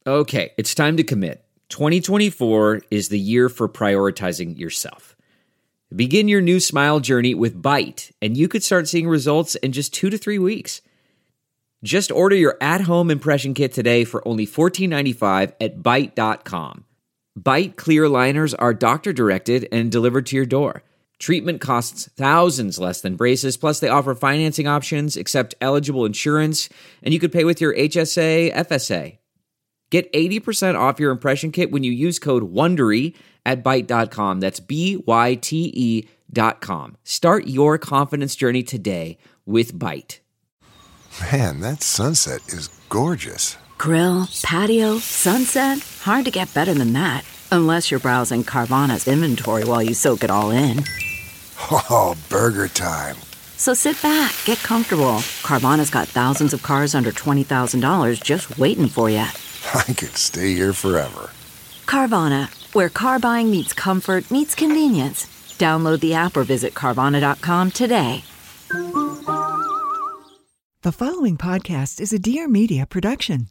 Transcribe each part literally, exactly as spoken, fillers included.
Okay, it's time to commit. twenty twenty-four is the year for prioritizing yourself. Begin your new smile journey with Byte, and you could start seeing results in just two to three weeks. Just order your at-home impression kit today for only fourteen ninety-five at byte dot com. Byte clear aligners are doctor-directed and delivered to your door. Treatment costs thousands less than braces, plus they offer financing options, accept eligible insurance, and you could pay with your H S A, F S A. Get eighty percent off your impression kit when you use code WONDERY at byte dot com. That's B Y T E dot com. Start your confidence journey today with Byte. Man, that sunset is gorgeous. Grill, patio, sunset. Hard to get better than that. Unless you're browsing Carvana's inventory while you soak it all in. Oh, burger time. So sit back, get comfortable. Carvana's got thousands of cars under twenty thousand dollars just waiting for you. I could stay here forever. Carvana, where car buying meets comfort meets convenience. Download the app or visit Carvana dot com today. The following podcast is a Dear Media production.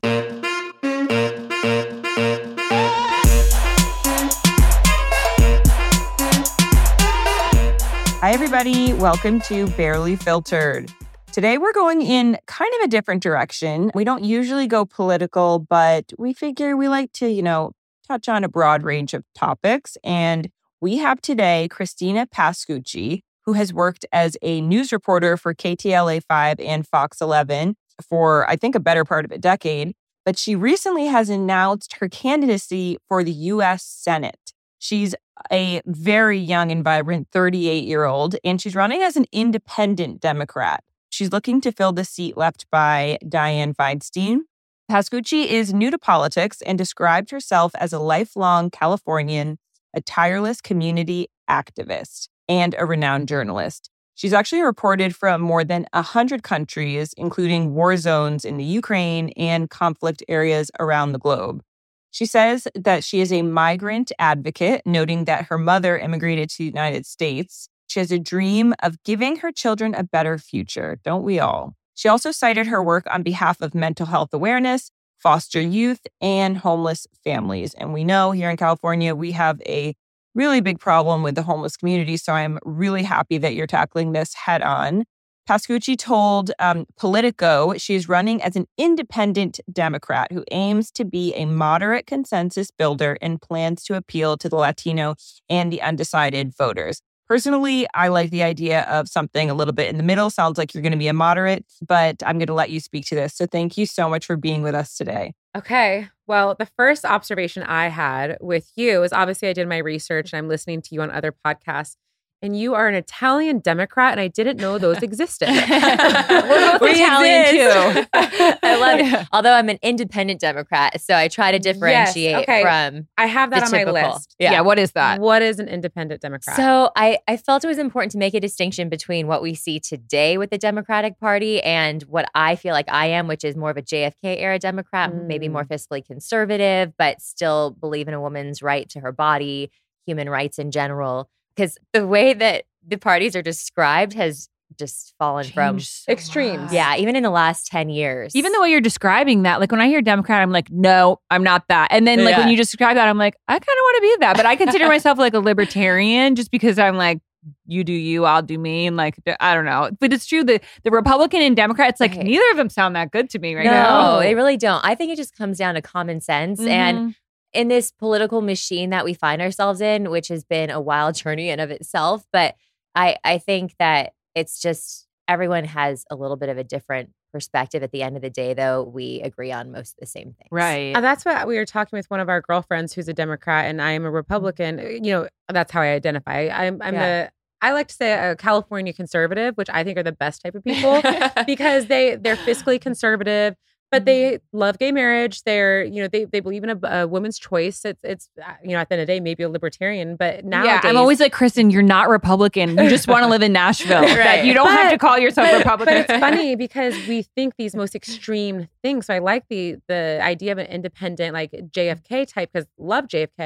Hi, everybody. Welcome to Barely Filtered. Today, we're going in kind of a different direction. We don't usually go political, but we figure we like to, you know, touch on a broad range of topics. And we have today Christina Pascucci, who has worked as a news reporter for K T L A five and Fox eleven for, I think, a better part of a decade. But she recently has announced her candidacy for the U S Senate. She's a very young and vibrant thirty-eight-year-old, and she's running as an independent Democrat. She's looking to fill the seat left by Dianne Feinstein. Pascucci is new to politics and described herself as a lifelong Californian, a tireless community activist, and a renowned journalist. She's actually reported from more than one hundred countries, including war zones in the Ukraine and conflict areas around the globe. She says that she is a migrant advocate, noting that her mother immigrated to the United States. She has a dream of giving her children a better future, don't we all? She also cited her work on behalf of mental health awareness, foster youth, and homeless families. And we know here in California, we have a really big problem with the homeless community, so I'm really happy that you're tackling this head on. Pascucci told um, Politico she is running as an independent Democrat who aims to be a moderate consensus builder and plans to appeal to the Latino and the undecided voters. Personally, I like the idea of something a little bit in the middle. Sounds like you're going to be a moderate, but I'm going to let you speak to this. So thank you so much for being with us today. Okay. Well, the first observation I had with you is obviously I did my research and I'm listening to you on other podcasts. And you are an Italian Democrat, and I didn't know those existed. We're both we Italian exist. too. I love it. Although I'm an independent Democrat, so I try to differentiate yes, okay. from I have that on typical. my list. Yeah. yeah, what is that? What is an independent Democrat? So I, I felt it was important to make a distinction between what we see today with the Democratic Party and what I feel like I am, which is more of a J F K era Democrat, mm. maybe more fiscally conservative, but still believe in a woman's right to her body, human rights in general. Because the way that the parties are described has just fallen Changed from so extremes. much. Yeah, even in the last ten years. Even the way you're describing that, like when I hear Democrat, I'm like, no, I'm not that. And then like Yeah. when you describe that, I'm like, I kind of want to be that. But I consider myself like a libertarian just because I'm like, you do you, I'll do me. And like, I don't know. But it's true that the Republican and Democrat, it's like Right. neither of them sound that good to me right no, now. No, they really don't. I think it just comes down to common sense. Mhm. And in this political machine that we find ourselves in, which has been a wild journey in of itself. But I, I think that it's just everyone has a little bit of a different perspective. At the end of the day, though, we agree on most of the same things. Right. And that's what we were talking with one of our girlfriends who's a Democrat and I am a Republican. You know, that's how I identify. I'm, I'm Yeah. the, I like to say a California conservative, which I think are the best type of people because they, they're fiscally conservative. But they love gay marriage. They're, you know, they they believe in a, a woman's choice. It's, it's, you know, at the end of the day, maybe a libertarian. But nowadays, yeah, I'm always like, Kristen, you're not Republican. You just want to live in Nashville. Right. That you don't But- have to call yourself but, Republican. but it's funny because we think these most extreme things. So I like the the idea of an independent, like J F K type, because love J F K.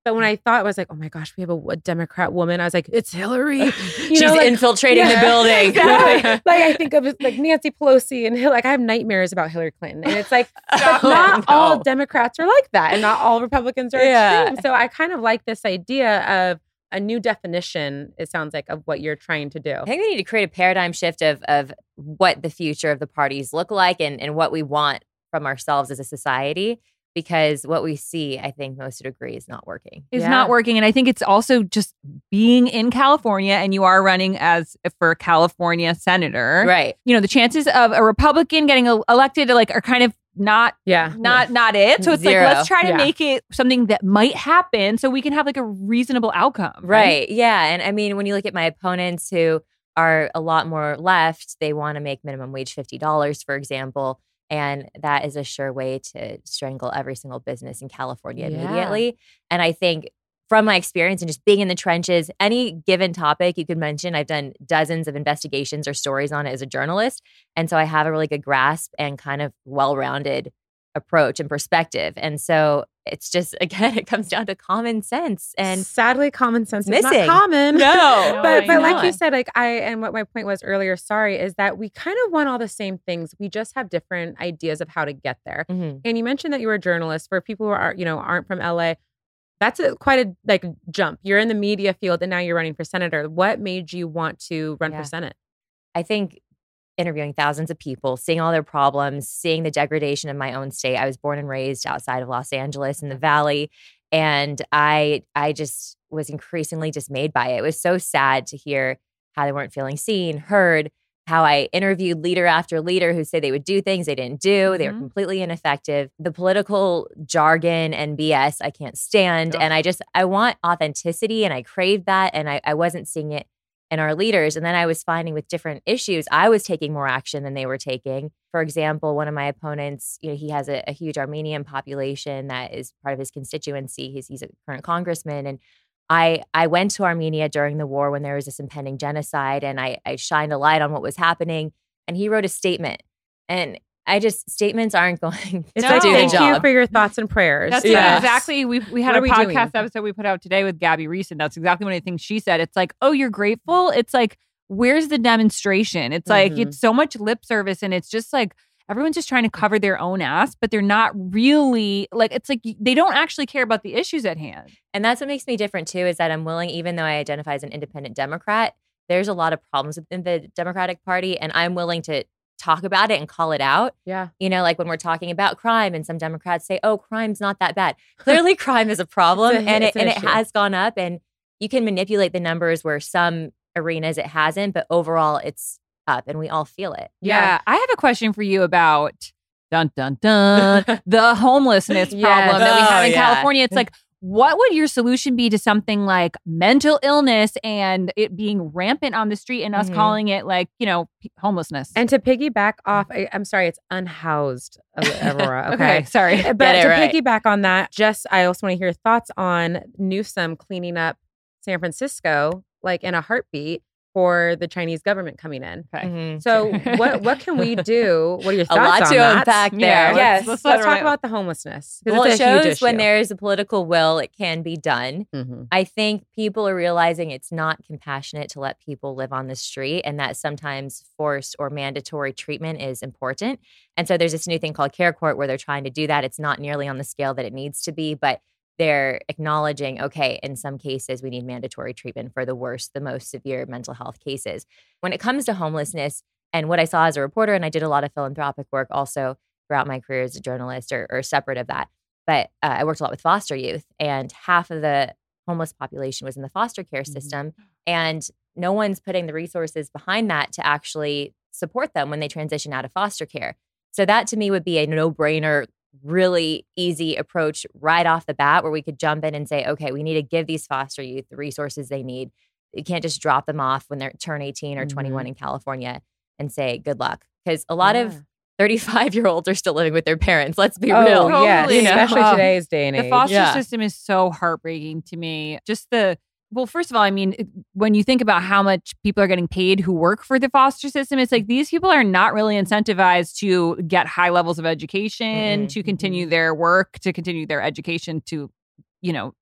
But when I thought, I was like, oh my gosh, we have a, a Democrat woman. I was like, it's Hillary. You She's know, like, infiltrating yeah, the building. Exactly. Like I think of like Nancy Pelosi and Hill- like I have nightmares about Hillary Clinton. And it's like, but not no. all Democrats are like that and not all Republicans are Yeah. extreme. So I kind of like this idea of a new definition, it sounds like, of what you're trying to do. I think we need to create a paradigm shift of of what the future of the parties look like and, and what we want from ourselves as a society. Because what we see, I think most would agree, is not working. Is Yeah. not working. And I think it's also just being in California and you are running as for a California senator. Right. You know, the chances of a Republican getting el- elected like are kind of not Yeah. not not it. So it's Zero. like let's try to Yeah. make it something that might happen so we can have like a reasonable outcome. Right. Yeah. And I mean, when you look at my opponents who are a lot more left, they want to make minimum wage fifty dollars, for example. And that is a sure way to strangle every single business in California Yeah. immediately. And I think from my experience and just being in the trenches, any given topic you could mention, I've done dozens of investigations or stories on it as a journalist. And so I have a really good grasp and kind of well-rounded approach and perspective. And so it's just, again, it comes down to common sense. And sadly, common sense is missing. not common. No. but I but like know. you said, like I and what my point was earlier, sorry, is that we kind of want all the same things. We just have different ideas of how to get there. Mhm. And you mentioned that you were a journalist. For people who are, you know, aren't from L A, that's a, quite a like jump. You're in the media field and now you're running for senator. What made you want to run Yeah. for Senate? I think interviewing thousands of people, seeing all their problems, seeing the degradation of my own state. I was born and raised outside of Los Angeles in the Valley. And I I just was increasingly dismayed by it. It was so sad to hear how they weren't feeling seen, heard, how I interviewed leader after leader who say they would do things they didn't do. They were Mhm. completely ineffective. The political jargon and B S I can't stand. Ugh. And I just, I want authenticity and I crave that. And I, I wasn't seeing it in our leaders. And then I was finding with different issues, I was taking more action than they were taking. For example, one of my opponents, you know, he has a, a huge Armenian population that is part of his constituency. He's, he's a current congressman. And I I went to Armenia during the war when there was this impending genocide, and I, I shined a light on what was happening. And he wrote a statement. And I just, statements aren't going It's to like, do the thank you job. for your thoughts and prayers. That's Yes. exactly we we had What a are we podcast doing? episode we put out today with Gabby Reese, and that's exactly one of the things she said. It's like, oh, you're grateful. It's like, where's the demonstration? It's like Mhm. it's so much lip service, and it's just like everyone's just trying to cover their own ass, but they're not really like. It's like they don't actually care about the issues at hand. And that's what makes me different too, is that I'm willing, even though I identify as an independent Democrat, there's a lot of problems within the Democratic Party, and I'm willing to talk about it and call it out. Yeah. You know, like when we're talking about crime and some Democrats say, oh, crime's not that bad. Clearly crime is a problem It's a- and it it's an and it issue. has gone up, and you can manipulate the numbers where some arenas it hasn't, but overall it's up and we all feel it. Yeah. I have a question for you about dun dun dun the homelessness problem Yes. that we have Oh, in yeah. California. It's like, what would your solution be to something like mental illness and it being rampant on the street and us Mhm. calling it like, you know, p- homelessness? And to piggyback off, I, I'm sorry, it's unhoused, Aurora. Okay. okay, sorry. But Get it to right. piggyback on that, just I also want to hear your thoughts on Newsom cleaning up San Francisco like in a heartbeat for the Chinese government coming in. Okay. Mhm. So what what can we do? What are your A thoughts lot on to that? unpack Yeah, there. let's- Yes, let's let's, let her talk know. about the homelessness. 'cause Well, it it's a huge shows when issue. there's a political will, it can be done. Mhm. I think people are realizing it's not compassionate to let people live on the street, and that sometimes forced or mandatory treatment is important. And so there's this new thing called Care Court where they're trying to do that. It's not nearly on the scale that it needs to be, but they're acknowledging, okay, in some cases, we need mandatory treatment for the worst, the most severe mental health cases. When it comes to homelessness, and what I saw as a reporter, and I did a lot of philanthropic work also throughout my career as a journalist or, or separate of that, but uh, I worked a lot with foster youth, and half of the homeless population was in the foster care Mhm. system. And no one's putting the resources behind that to actually support them when they transition out of foster care. So that to me would be a no-brainer, really easy approach right off the bat where we could jump in and say, okay, we need to give these foster youth the resources they need. You can't just drop them off when they're turn eighteen or Mhm. twenty-one in California and say, good luck. Because a lot Yeah. of thirty-five-year-olds are still living with their parents. Let's be Oh, real. yeah, Totally. especially Oh, today's day and age. The foster Yeah. system is so heartbreaking to me. Just the, well, first of all, I mean, it- when you think about how much people are getting paid who work for the foster system, it's like these people are not really incentivized to get high levels of education, Mhm, to continue their work, to continue their education, to, you know,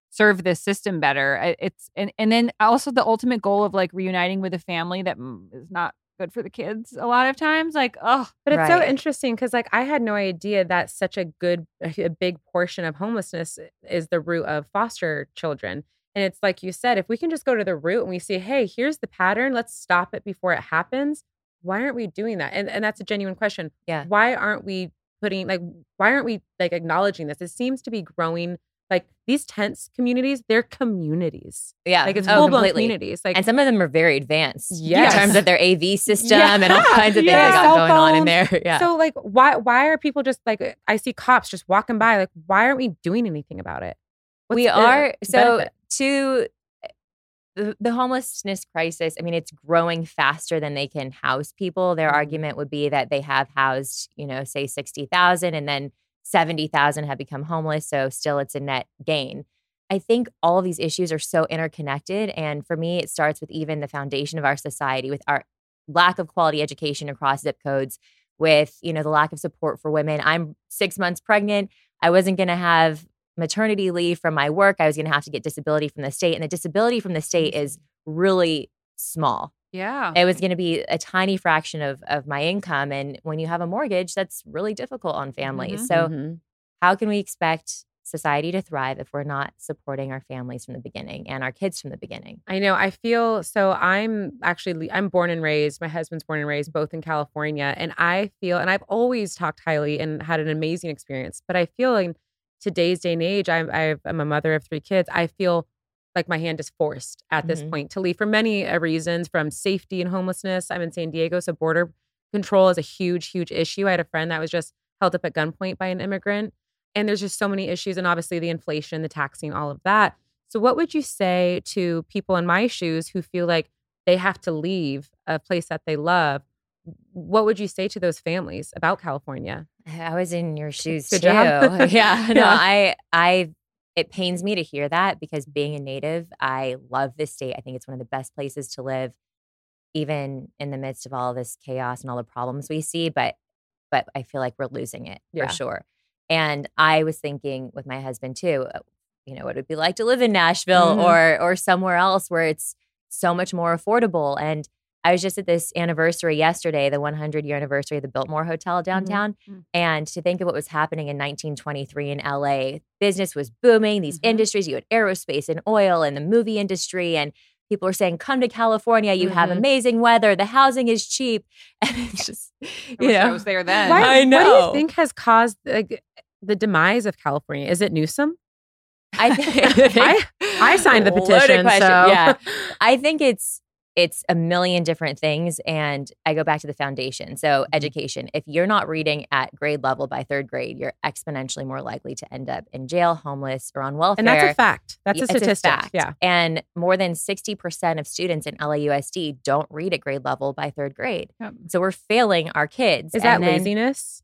serve this system better. I- It's and, and then also the ultimate goal of like reuniting with a family that mm, is not good for the kids a lot of times. Like, oh, But it's so Right. interesting because, like, I had no idea that such a good, a big portion of homelessness is the root of foster children. And it's like you said, if we can just go to the root and we say, hey, here's the pattern, let's stop it before it happens. Why aren't we doing that? And and that's a genuine question. Yeah. Why aren't we putting, like, why aren't we like acknowledging this? It seems to be growing. Like these tents communities, they're communities. Yeah. Like it's Oh, full blown completely. communities. Like And some of them are very advanced Yes. in terms of their A V system Yeah. and all kinds of things Yeah. they got Cell going on in phones. there. Yeah. So like why why are people just like, I see cops just walking by, like why aren't we doing anything about it? What's we the are so benefit? to the, the homelessness crisis. I mean, it's growing faster than they can house people. Their Mhm. argument would be that they have housed, you know, say sixty thousand and then seventy thousand have become homeless. So still it's a net gain. I think all of these issues are so interconnected. And for me, it starts with even the foundation of our society, with our lack of quality education across zip codes, with, you know, the lack of support for women. I'm six months pregnant. I wasn't going to have maternity leave from my work. I was going to have to get disability from the state. And the disability from the state is really small. yeah. It was going to be a tiny fraction of, of my income. And when you have a mortgage, that's really difficult on families. Mhm. So Mhm. how can we expect society to thrive if we're not supporting our families from the beginning and our kids from the beginning? I know. I feel so. I'm actually, I'm born and raised. My husband's born and raised both in California. And I feel, and I've always talked highly and had an amazing experience, but I feel in today's day and age, I'm, I've, I'm a mother of three kids. I feel like my hand is forced at this Mhm. point to leave for many uh, reasons, from safety and homelessness. I'm in San Diego, so border control is a huge, huge issue. I had a friend that was just held up at gunpoint by an immigrant. And there's just so many issues, and obviously the inflation, the taxing, all of that. So what would you say to people in my shoes who feel like they have to leave a place that they love? What would you say to those families about California? I was in your shoes Good too. job. yeah. No, Yeah. I, I, it pains me to hear that because being a native, I love this state. I think it's one of the best places to live, even in the midst of all this chaos and all the problems we see. But, but I feel like we're losing it Yeah. for sure. And I was thinking with my husband too, uh, you know, what it would be like to live in Nashville Mhm. or, or somewhere else where it's so much more affordable. And I was just at this anniversary yesterday, the one hundred year anniversary of the Biltmore Hotel downtown. Mhm. And to think of what was happening in nineteen twenty-three in L A, business was booming, these Mhm. industries, you had aerospace and oil and the movie industry. And people were saying, come to California, you have Mhm. amazing weather, the housing is cheap. And it's just, I you wish I know, was there then. Why, I What do know. you think has caused like, the demise of California? Is it Newsom? I think I- I signed the Loaded petition, question. so- Yeah, I think it's it's a million different things, and I go back to the foundation. So Mm-hmm. education. If you're not reading at grade level by third grade, you're exponentially more likely to end up in jail, homeless, or on welfare. And that's a fact. That's a It's statistic. fact. Yeah. And more than sixty percent of students in L A U S D don't read at grade level by third grade. Yep. So we're failing our kids. Is that And then- laziness?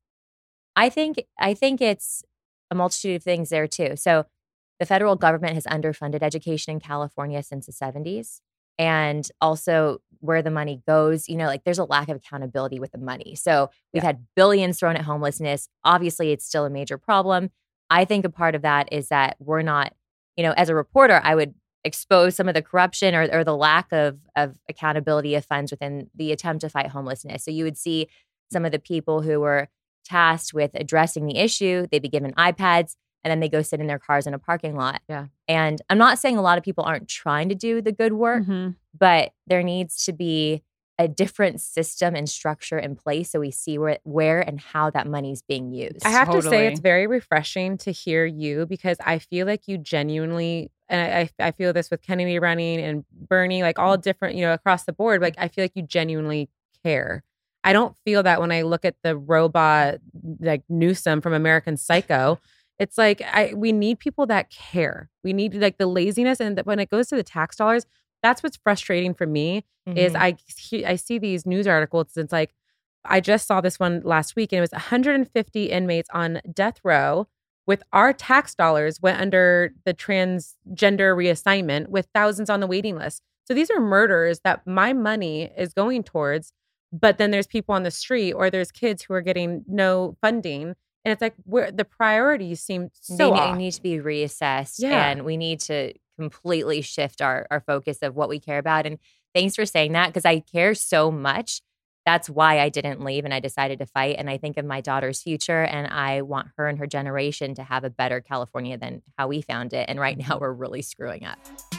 I think I think it's a multitude of things there too. So the federal government has underfunded education in California since the seventies. And also where the money goes, you know, like there's a lack of accountability with the money. So we've Yeah. had billions thrown at homelessness. Obviously, it's still a major problem. I think a part of that is that we're not, you know, as a reporter, I would expose some of the corruption or, or the lack of, of accountability of funds within the attempt to fight homelessness. So you would see some of the people who were tasked with addressing the issue, they'd be given iPads and then they go sit in their cars in a parking lot. Yeah. And I'm not saying a lot of people aren't trying to do the good work, Mhm. but there needs to be a different system and structure in place so we see where, where and how that money's being used. I have to say Totally. it's very refreshing to hear you because I feel like you genuinely, and I, I feel this with Kennedy running and Bernie, like all different, you know, across the board. Like I feel like you genuinely care. I don't feel that when I look at the robot like Newsom from American Psycho. It's like I we need people that care. We need like the laziness, and when it goes to the tax dollars, that's what's frustrating for me. Is Mhm. I he- I see these news articles. It's like I just saw this one last week, and it was one hundred fifty inmates on death row with our tax dollars went under the transgender reassignment with thousands on the waiting list. So these are murders that my money is going towards, but then there's people on the street or there's kids who are getting no funding. And it's like where the priorities seem so they, off. they need to be reassessed, Yeah. and we need to completely shift our our focus of what we care about. And thanks for saying that, because I care so much. That's why I didn't leave and I decided to fight. And I think of my daughter's future, and I want her and her generation to have a better California than how we found it. And right now we're really screwing up.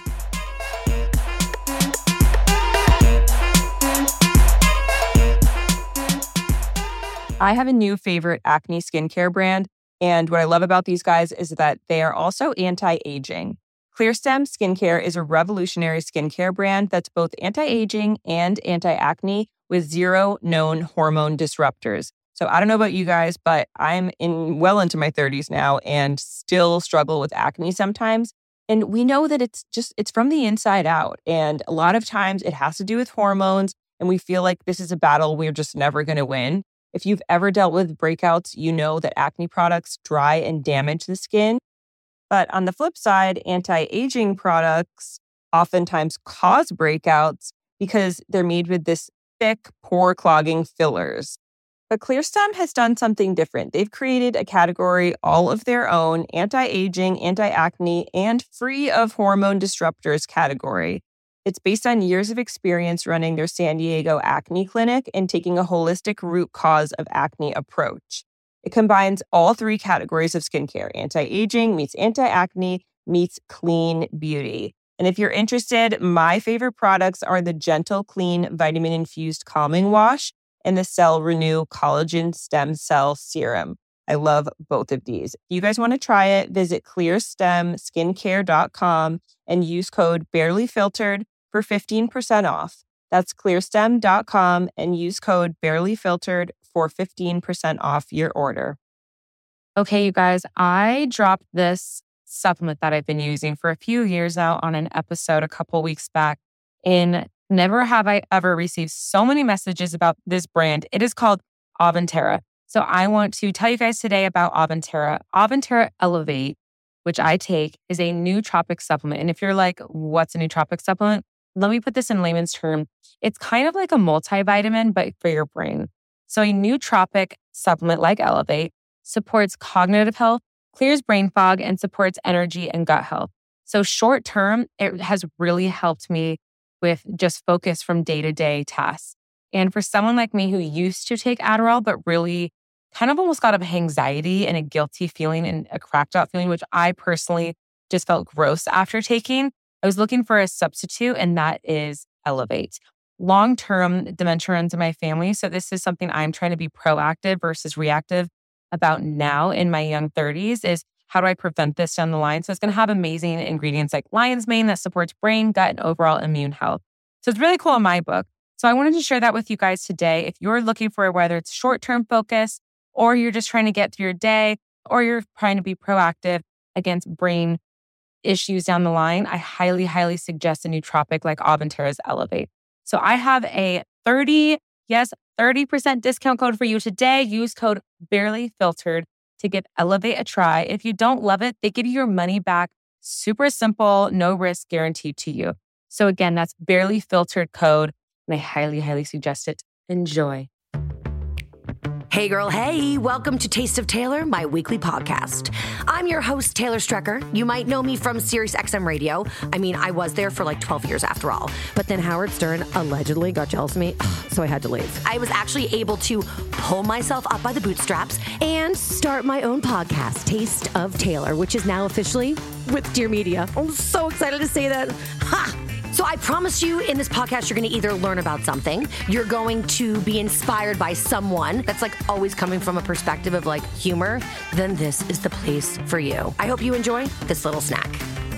I have a new favorite acne skincare brand. And what I love about these guys is that they are also anti-aging. ClearStem Skincare is a revolutionary skincare brand that's both anti-aging and anti-acne with zero known hormone disruptors. So I don't know about you guys, but I'm in well into my thirties now and still struggle with acne sometimes. And we know that it's just, it's from the inside out. And a lot of times it has to do with hormones. And we feel like this is a battle we're just never going to win. If you've ever dealt with breakouts, you know that acne products dry and damage the skin. But on the flip side, anti-aging products oftentimes cause breakouts because they're made with this thick, pore-clogging fillers. But ClearStem has done something different. They've created a category all of their own, anti-aging, anti-acne, and free of hormone disruptors category. It's based on years of experience running their San Diego acne clinic and taking a holistic root cause of acne approach. It combines all three categories of skincare: anti-aging meets anti-acne meets clean beauty. And if you're interested, my favorite products are the Gentle Clean Vitamin-Infused Calming Wash and the Cell Renew Collagen Stem Cell Serum. I love both of these. If you guys want to try it, visit clear stem skincare dot com and use code BARELYFILTERED for fifteen percent off. That's clear stem dot com and use code BARELYFILTERED for fifteen percent off your order. Okay, you guys, I dropped this supplement that I've been using for a few years now on an episode a couple weeks back. And never have I ever received so many messages about this brand. It is called Aventera. So I want to tell you guys today about Aventera. Aventera Elevate, which I take, is a nootropic supplement. And if you're like, what's a nootropic supplement? Let me put this in layman's term. It's kind of like a multivitamin, but for your brain. So a nootropic supplement like Elevate supports cognitive health, clears brain fog, and supports energy and gut health. So short term, it has really helped me with just focus from day-to-day tasks. And for someone like me who used to take Adderall, but really kind of almost got up anxiety and a guilty feeling and a cracked out feeling, which I personally just felt gross after taking, I was looking for a substitute, and that is Elevate. Long-term dementia runs in my family, so this is something I'm trying to be proactive versus reactive about now in my young thirties is how do I prevent this down the line? So it's going to have amazing ingredients like lion's mane that supports brain, gut, and overall immune health. So it's really cool in my book. So I wanted to share that with you guys today. If you're looking for whether it's short-term focus or you're just trying to get through your day or you're trying to be proactive against brain issues down the line, I highly, highly suggest a nootropic like Aventera's Elevate. So I have a thirty, yes, thirty percent discount code for you today. Use code BARELYFILTERED to give Elevate a try. If you don't love it, they give you your money back. Super simple, no risk guaranteed to you. So again, that's Barely Filtered code, and I highly, highly suggest it. Enjoy. Hey girl, hey, welcome to Taste of Taylor, my weekly podcast. I'm your host, Taylor Strecker. You might know me from Sirius X M Radio. I mean, I was there for like twelve years after all. But then Howard Stern allegedly got jealous of me, so I had to leave. I was actually able to pull myself up by the bootstraps and start my own podcast, Taste of Taylor, which is now officially with Dear Media. I'm so excited to say that. Ha! So I promise you in this podcast, you're going to either learn about something, you're going to be inspired by someone that's like always coming from a perspective of like humor, then this is the place for you. I hope you enjoy this little snack.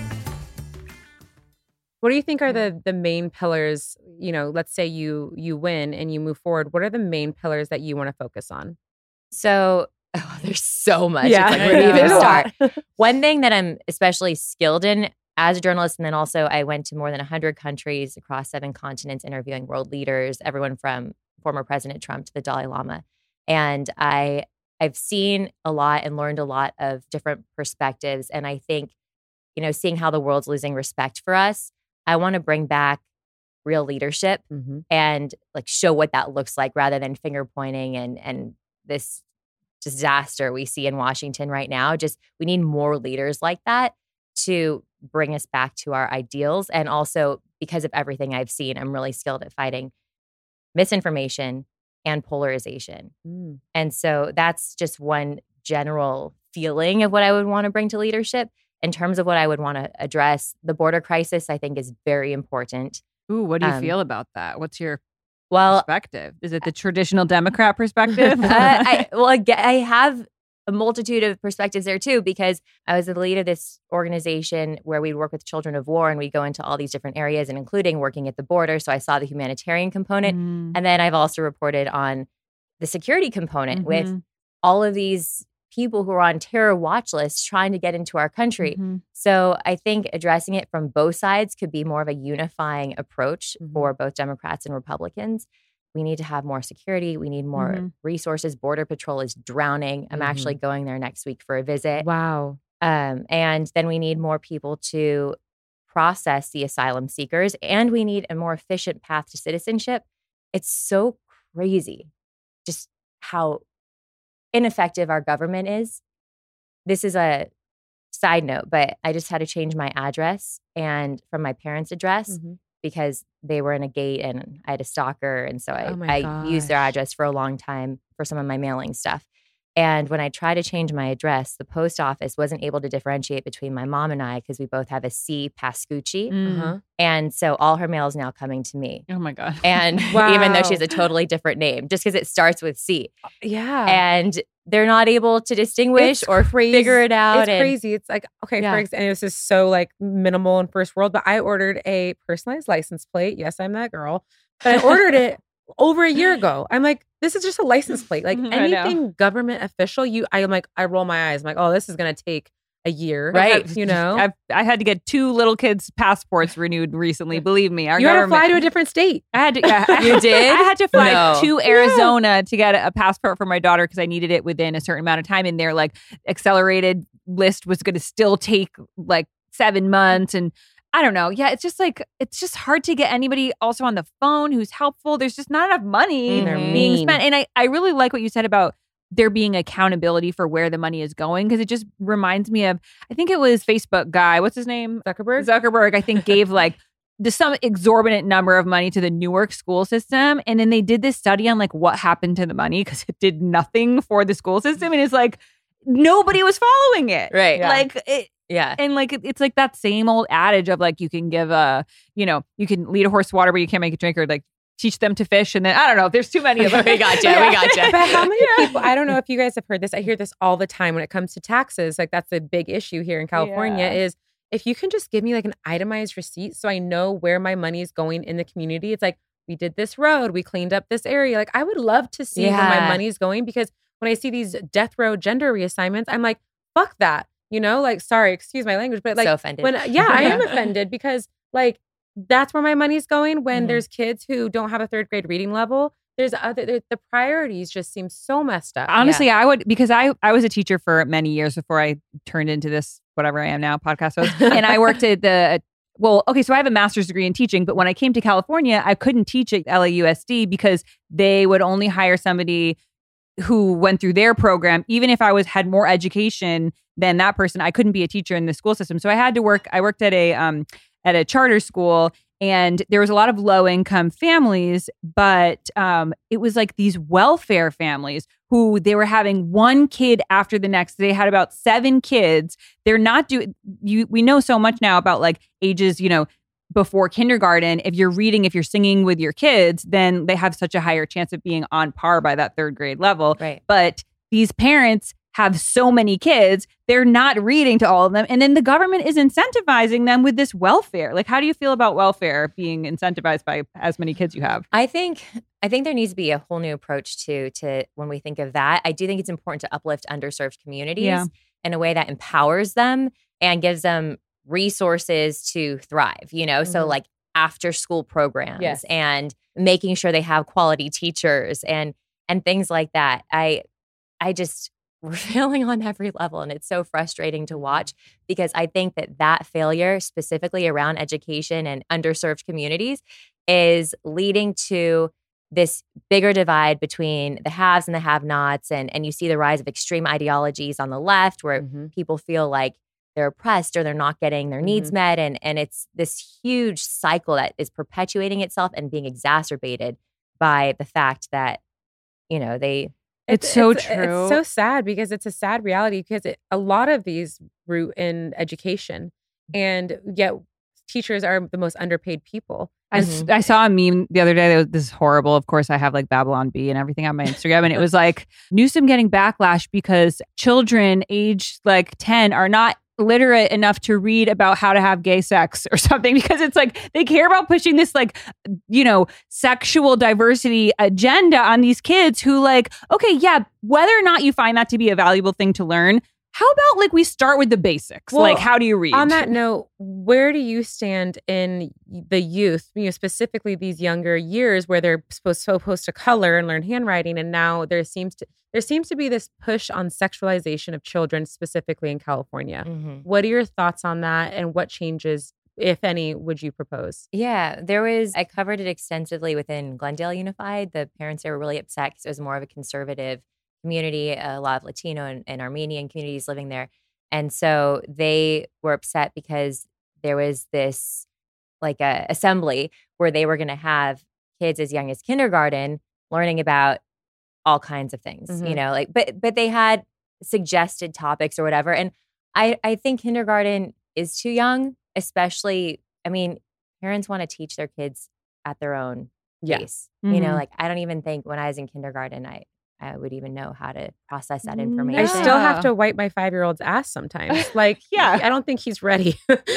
What do you think are the the main pillars, you know, let's say you you win and you move forward. What are the main pillars that you want to focus on? So oh, there's so much. Yeah. It's like, where do you even start? One thing that I'm especially skilled in as a journalist, and then also I went to more than one hundred countries across seven continents interviewing world leaders, everyone from former President Trump to the Dalai Lama. And I, I've seen a lot and learned a lot of different perspectives. And I think, you know, seeing how the world's losing respect for us, I want to bring back real leadership mm-hmm. and like show what that looks like rather than finger pointing and and this disaster we see in Washington right now. Just we need more leaders like that to bring us back to our ideals. And also, because of everything I've seen, I'm really skilled at fighting misinformation and polarization. Mm. And so that's just one general feeling of what I would want to bring to leadership. In terms of what I would want to address, the border crisis, I think, is very important. Ooh, what do you um, feel about that? What's your well, perspective? Is it the traditional Democrat perspective? uh, I, well, I, I have a multitude of perspectives there too, because I was the lead of this organization where we'd work with children of war, and we'd go into all these different areas, and including working at the border. So I saw the humanitarian component. Mm. And then I've also reported on the security component mm-hmm. with all of these people who are on terror watch lists trying to get into our country. Mm-hmm. So I think addressing it from both sides could be more of a unifying approach mm-hmm. for both Democrats and Republicans. We need to have more security. We need more mm-hmm. resources. Border Patrol is drowning. I'm mm-hmm. actually going there next week for a visit. Wow. Um, and then we need more people to process the asylum seekers, and we need a more efficient path to citizenship. It's so crazy just how ineffective our government is. This is a side note, but I just had to change my address and from my parents' address mm-hmm. because they were in a gate and I had a stalker. And so I, oh I used their address for a long time for some of my mailing stuff. And when I tried to change my address, the post office wasn't able to differentiate between my mom and I because we both have a C Pascucci. Mm-hmm. And so all her mail is now coming to me. Oh my God. And wow. even though she has a totally different name, just because it starts with C. Yeah. And they're not able to distinguish it's or crazy. figure it out. It's and, crazy. It's like, okay, yeah. for example, and this is so like minimal and first world, but I ordered a personalized license plate. Yes, I'm that girl. But I ordered it over a year ago. I'm like, this is just a license plate. Like anything government official, you, I'm like, I roll my eyes. I'm like, oh, this is going to take a year. Right. You know, I've, I had to get two little kids' passports renewed recently. Believe me. Our you had to fly government- to a different state. I had to, yeah, you did? I had to fly no. to Arizona yeah. to get a passport for my daughter because I needed it within a certain amount of time. And their like accelerated list was going to still take like seven months. And I don't know. Yeah, it's just like, it's just hard to get anybody also on the phone who's helpful. There's just not enough money mm-hmm. being spent. And I, I really like what you said about there being accountability for where the money is going, because it just reminds me of, I think it was Facebook guy, what's his name? Zuckerberg? Zuckerberg, I think gave like the some exorbitant number of money to the Newark school system. And then they did this study on like what happened to the money because it did nothing for the school system. And it's like, nobody was following it. Right. Yeah. Like it, yeah. And like, it's like that same old adage of like, you can give a, you know, you can lead a horse to water, but you can't make it drink, or like teach them to fish. And then, I don't know, there's too many of them. we got you. We got you. But how many people, I don't know if you guys have heard this. I hear this all the time when it comes to taxes. Like that's a big issue here in California yeah. is if you can just give me like an itemized receipt so I know where my money is going in the community. It's like, we did this road, we cleaned up this area. Like I would love to see yeah. where my money is going, because when I see these death row gender reassignments, I'm like, fuck that. You know, like, sorry, excuse my language, but like, so offended. when, yeah, I am offended because like, that's where my money's going when mm-hmm. there's kids who don't have a third grade reading level. There's other, the, the priorities just seem so messed up. Honestly, yeah. I would, because I, I was a teacher for many years before I turned into this, whatever I am now, podcast host. And I worked at the, well, okay, so I have a master's degree in teaching, but when I came to California, I couldn't teach at L A U S D because they would only hire somebody who went through their program. Even if I was had more education than that person, I couldn't be a teacher in the school system. So I had to work, I worked at a, um, at a charter school, and there was a lot of low income families, but um, it was like these welfare families who they were having one kid after the next. They had about seven kids. They're not doing, you, we know so much now about like ages, you know, before kindergarten. If you're reading, if you're singing with your kids, then they have such a higher chance of being on par by that third grade level. Right. But these parents have so many kids, they're not reading to all of them. And then the government is incentivizing them with this welfare. Like, how do you feel about welfare being incentivized by as many kids you have? I think I think there needs to be a whole new approach to to when we think of that. I do think it's important to uplift underserved communities yeah. in a way that empowers them and gives them resources to thrive, you know? Mm-hmm. So like after school programs yes. and making sure they have quality teachers and and things like that. I I just we're failing on every level, and it's so frustrating to watch because I think that that failure, specifically around education and underserved communities, is leading to this bigger divide between the haves and the have-nots, and and you see the rise of extreme ideologies on the left where Mm-hmm. people feel like they're oppressed or they're not getting their needs Mhm. met, and and it's this huge cycle that is perpetuating itself and being exacerbated by the fact that, you know, they It's so it's, true. It's so sad because it's a sad reality because it, a lot of these root in education, and yet teachers are the most underpaid people. I, s- I saw a meme the other day that was this is horrible. Of course, I have like Babylon Bee and everything on my Instagram. And it was like Newsom getting backlash because children aged like ten are not literate enough to read about how to have gay sex or something, because it's like they care about pushing this like, you know, sexual diversity agenda on these kids who like, okay, yeah, whether or not you find that to be a valuable thing to learn, how about like we start with the basics? Well, like, how do you read? On that note, where do you stand in the youth, you know, specifically these younger years where they're supposed, supposed to color and learn handwriting, and now there seems to there seems to be this push on sexualization of children, specifically in California. Mhm. What are your thoughts on that, and what changes, if any, would you propose? Yeah, there was, I covered it extensively within Glendale Unified. The parents there were really upset because it was more of a conservative community, a lot of Latino and, and Armenian communities living there. And so they were upset because there was this like a assembly where they were going to have kids as young as kindergarten learning about all kinds of things, Mhm. you know, like, but, but they had suggested topics or whatever. And I, I think kindergarten is too young, especially, I mean, parents want to teach their kids at their own Yeah. pace. You know, Mhm. like I don't even think when I was in kindergarten, I, I would even know how to process that information. I still have Yeah. to wipe my five-year-old's ass sometimes. Like, Yeah. I don't think he's ready.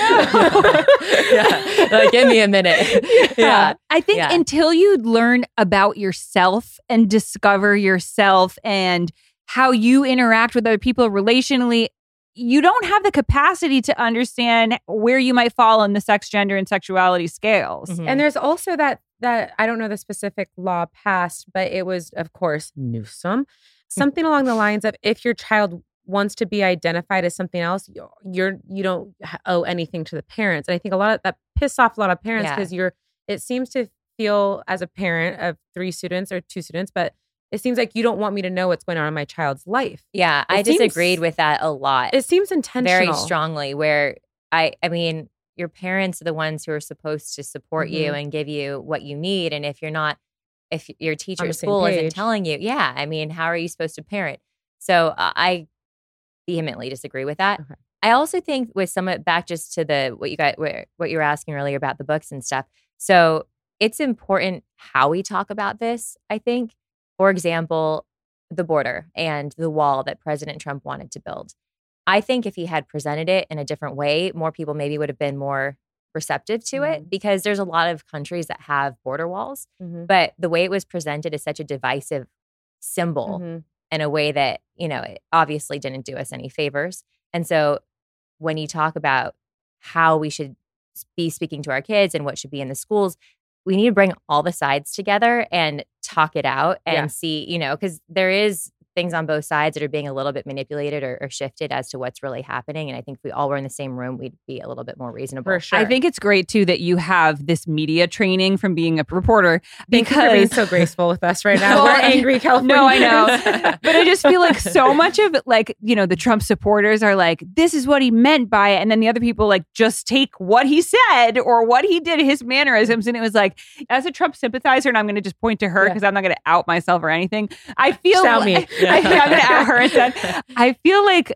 yeah. Like, give me a minute. yeah. I think Yeah. until you learn about yourself and discover yourself and how you interact with other people relationally, you don't have the capacity to understand where you might fall on the sex, gender, and sexuality scales. Mhm. And there's also that that I don't know the specific law passed, but it was, of course, Newsom. Something along the lines of if your child wants to be identified as something else, you're, you're you don't ha- owe anything to the parents. And I think a lot of that piss off a lot of parents Yeah. because you're. It seems to feel as a parent of three students or two students, but it seems like you don't want me to know what's going on in my child's life. Yeah. I It seems- disagreed with that a lot. It seems intentional. Very strongly, where I I mean, your parents are the ones who are supposed to support you Mhm. and give you what you need. And if you're not, if your teacher On the at same school isn't page. telling you, yeah, I mean, how are you supposed to parent? So uh, I vehemently disagree with that. Okay. I also think with some of back just to the what you got where, what you were asking earlier about the books and stuff. So it's important how we talk about this, I think. For example, the border and the wall that President Trump wanted to build. I think if he had presented it in a different way, more people maybe would have been more receptive to it, because there's a lot of countries that have border walls. Mhm. But the way it was presented is such a divisive symbol Mhm. in a way that, you know, it obviously didn't do us any favors. And so when you talk about how we should be speaking to our kids and what should be in the schools, we need to bring all the sides together and talk it out and Yeah. see, you know, because there is things on both sides that are being a little bit manipulated or, or shifted as to what's really happening. And I think if we all were in the same room, we'd be a little bit more reasonable. For sure. I think it's great too that you have this media training from being a reporter, Thank you for being because so graceful with us right now. Well, We're angry Californians. No, I know. But I just feel like so much of it, like, you know, the Trump supporters are like, this is what he meant by it. And then the other people like just take what he said or what he did, his mannerisms. And it was like, as a Trump sympathizer, and I'm going to just point to her Yeah. because I'm not going to out myself or anything. I feel Shout like, me. I, I'm going to out her instead. I feel like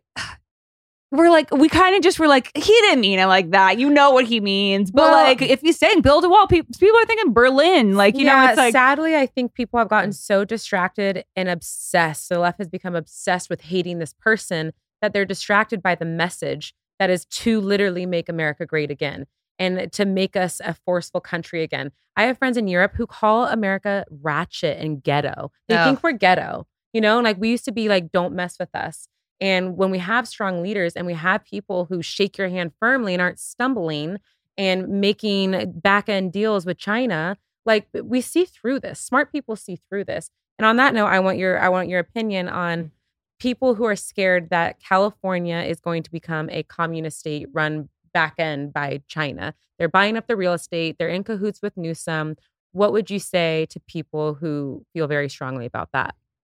we're like, we kind of just were like, he didn't mean it like that. You know what he means. But Well- like, if he's saying build a wall, people, people are thinking Berlin. Like, you yeah, know, it's like, sadly, I think people have gotten so distracted and obsessed. The left has become obsessed with hating this person that they're distracted by the message that is to literally make America great again and to make us a forceful country again. I have friends in Europe who call America ratchet and ghetto. They Oh. think we're ghetto, you know, like we used to be like, don't mess with us. And when we have strong leaders and we have people who shake your hand firmly and aren't stumbling and making back end deals with China, like we see through this. Smart people see through this. And on that note, I want your I want your opinion on people who are scared that California is going to become a communist state run back end by China. They're buying up the real estate. They're in cahoots with Newsom. what would you say to people who feel very strongly about that?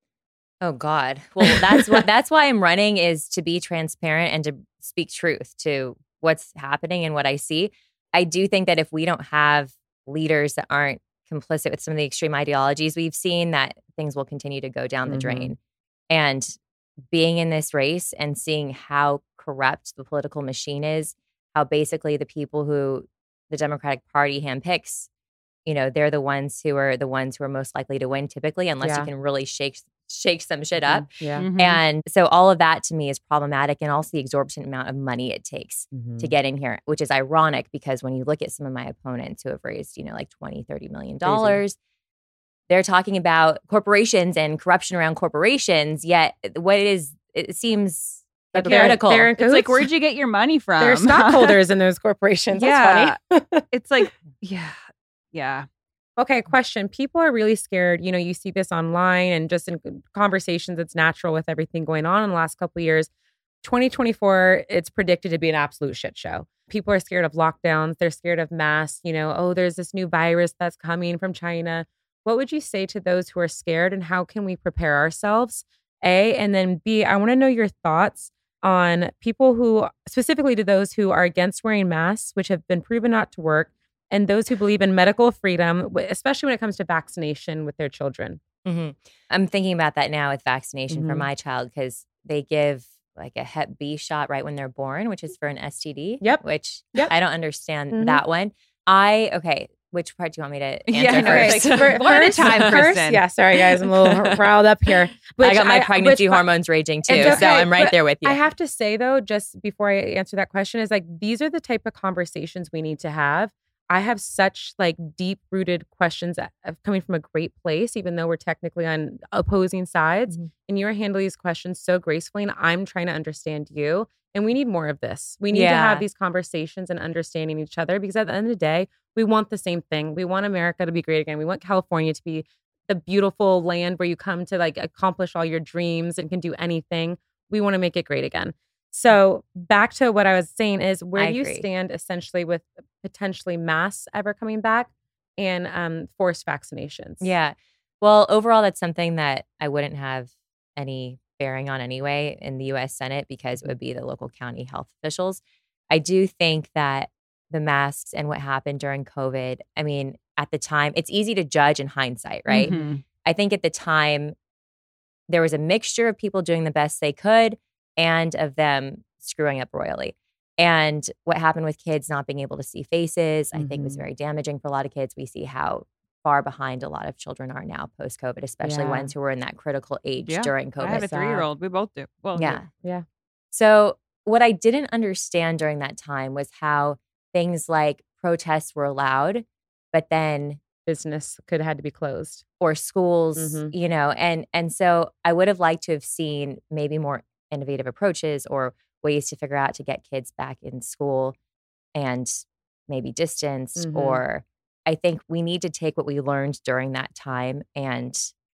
Oh God. Well, that's what that's why I'm running, is to be transparent and to speak truth to what's happening and what I see. I do think that if we don't have leaders that aren't complicit with some of the extreme ideologies we've seen, that things will continue to go down the Mm-hmm. drain. And being in this race and seeing how corrupt the political machine is, how basically the people who the Democratic Party handpicks, you know, they're the ones who are the ones who are most likely to win typically, unless Yeah. you can really shake shake some shit up. Yeah. Mhm. And so all of that to me is problematic, and also the exorbitant amount of money it takes Mhm. to get in here, which is ironic because when you look at some of my opponents who have raised, you know, like twenty, thirty million dollars, they're talking about corporations and corruption around corporations. Yet what it is, it seems Like they're- hypocritical. they're in It's like, cahoots. where'd you get your money from? They're stockholders in those corporations. Yeah. That's funny. It's like, yeah, yeah. Okay, question. People are really scared. You know, you see this online and just in conversations, it's natural with everything going on in the last couple of years. twenty twenty-four, it's predicted to be an absolute shit show. People are scared of lockdowns. They're scared of masks. You know, oh, there's this new virus that's coming from China. What would you say to those who are scared, and how can we prepare ourselves? A, and then B, I want to know your thoughts on people who, specifically to those who are against wearing masks, which have been proven not to work, and those who believe in medical freedom, especially when it comes to vaccination with their children. hmm I'm thinking about that now with vaccination for Mhm. my child, because they give like a Hep B shot right when they're born, which is for an S T D. Yep. Which Yep. I don't understand Mhm. that one. I, okay, which part do you want me to answer Yeah, no, first? it's like, fir- one at a time, first, Kristen. yeah, sorry guys, I'm a little riled up here. I Which got my pregnancy which- hormones raging too, It's so okay, I'm right but there with you. I have to say though, just before I answer that question, is like these are the type of conversations we need to have. I have such like deep rooted questions that of coming from a great place, even though we're technically on opposing sides. Mhm. And you're handling these questions so gracefully, and I'm trying to understand you. And we need more of this. We need to Yeah. have these conversations and understanding each other, because at the end of the day, we want the same thing. We want America to be great again. We want California to be the beautiful land where you come to like accomplish all your dreams and can do anything. We want to make it great again. So back to what I was saying is, where I do you agree. stand essentially with potentially masks ever coming back and um, forced vaccinations? Yeah. Well, overall, that's something that I wouldn't have any bearing on anyway in the U S Senate, because it would be the local county health officials. I do think that the masks and what happened during COVID, I mean, at the time, it's easy to judge in hindsight, right? Mhm. I think at the time, there was a mixture of people doing the best they could and of them screwing up royally. And what happened with kids not being able to see faces, I think was Mhm. very damaging for a lot of kids. We see how far behind a lot of children are now post-COVID, especially Yeah. ones who were in that critical age Yeah. during I have COVID. a three-year-old. We both do. Well, Yeah. Yeah. So what I didn't understand during that time was how things like protests were allowed, but then Business could have had to be closed. or schools, Mhm. you know, and and so I would have liked to have seen maybe more innovative approaches or ways to figure out to get kids back in school and maybe distanced. Mhm. Or I think we need to take what we learned during that time and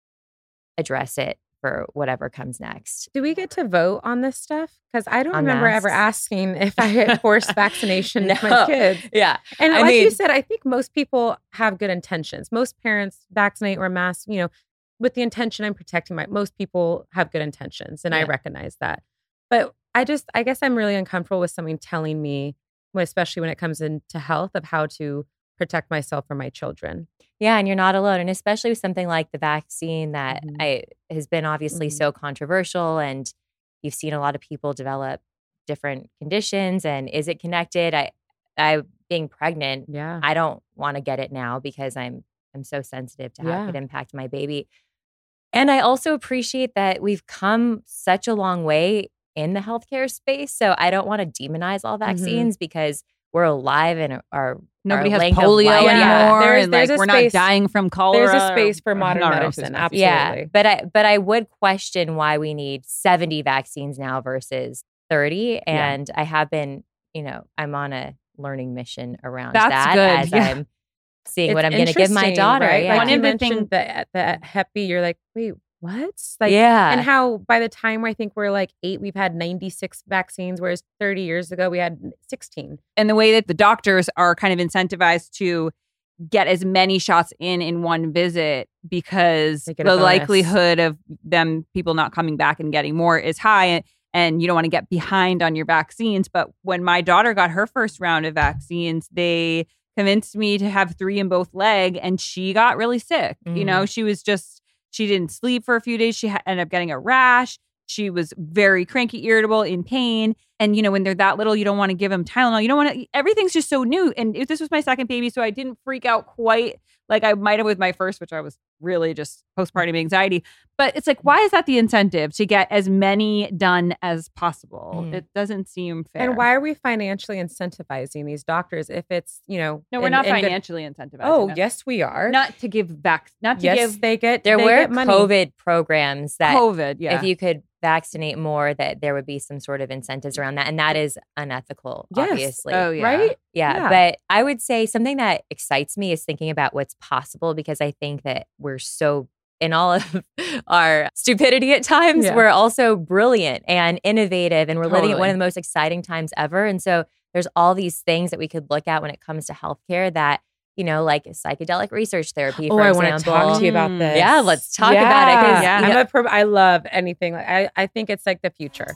address it for whatever comes next. Do we get to vote on this stuff? Because I don't On remember ever masks? asking if I had forced vaccination with my No. kids. Yeah. And I like you mean- said, I think most people have good intentions. Most parents vaccinate or mask, you know, with the intention I'm protecting my, most people have good intentions. And I Yeah. recognize that. But I just, I guess I'm really uncomfortable with someone telling me, especially when it comes into health, of how to protect myself or my children. Yeah, and you're not alone. And especially with something like the vaccine that Mhm. I has been obviously Mhm. so controversial, and you've seen a lot of people develop different conditions. And is it connected? I I being pregnant, Yeah. I don't want to get it now because I'm I'm so sensitive to how Yeah. it could impact my baby. And I also appreciate that we've come such a long way in the healthcare space. So I don't want to demonize all Mm-hmm. vaccines because we're alive and our Nobody our has length of polio life- Yeah. anymore, There's- and there's like a we're space- not dying from cholera. There's a space for or- modern I don't know if medicine. there's a space. Absolutely. Yeah, but I but I would question why we need seventy vaccines now versus thirty. And I have been, you know, I'm on a learning mission around That's that good, as yeah. I'm seeing It's what I'm going to give my interesting, daughter. right? Yeah. Like One you of the mentioned thing- the, the Hep B, you're like, wait, what? Like, yeah. and how by the time I think we're like eight, we've had ninety-six vaccines, whereas thirty years ago we had sixteen. And the way that the doctors are kind of incentivized to get as many shots in in one visit because They the get a bonus. likelihood of them people not coming back and getting more is high. And, and you don't want to get behind on your vaccines. But when my daughter got her first round of vaccines, they convinced me to have three in both leg, and she got really sick. Mm. You know, she was just, she didn't sleep for a few days. She ha- ended up getting a rash. She was very cranky, irritable, in pain. And, you know, when they're that little, you don't want to give them Tylenol. You don't want to, everything's just so new. And if this was my second baby, so I didn't freak out quite like I might have with my first, which I was really just postpartum anxiety. But it's like, why is that the incentive to get as many done as possible? Mm. It doesn't seem fair. And why are we financially incentivizing these doctors if it's, you know, No, we're in- not in good- financially incentivizing Oh, them. yes, we are. Not to give back, not to yes, give they get There they were get money. COVID programs that COVID. Yeah. if you could vaccinate more, that there would be some sort of incentives around that. And that is unethical, Yes. obviously. Oh, yeah. Right? Yeah, Yeah. but I would say something that excites me is thinking about what's possible, because I think that we're so, in all of our stupidity at times, Yeah. we're also brilliant and innovative, and we're living at one Totally. of the most exciting times ever. And so there's all these things that we could look at when it comes to healthcare that, you know, like psychedelic research therapy, Oh, for I example. want to talk to you about Mm. this. Yeah, let's talk about it, 'cause, Yeah. you I'm know- a pro- I love anything. Like, I, I think it's like the future.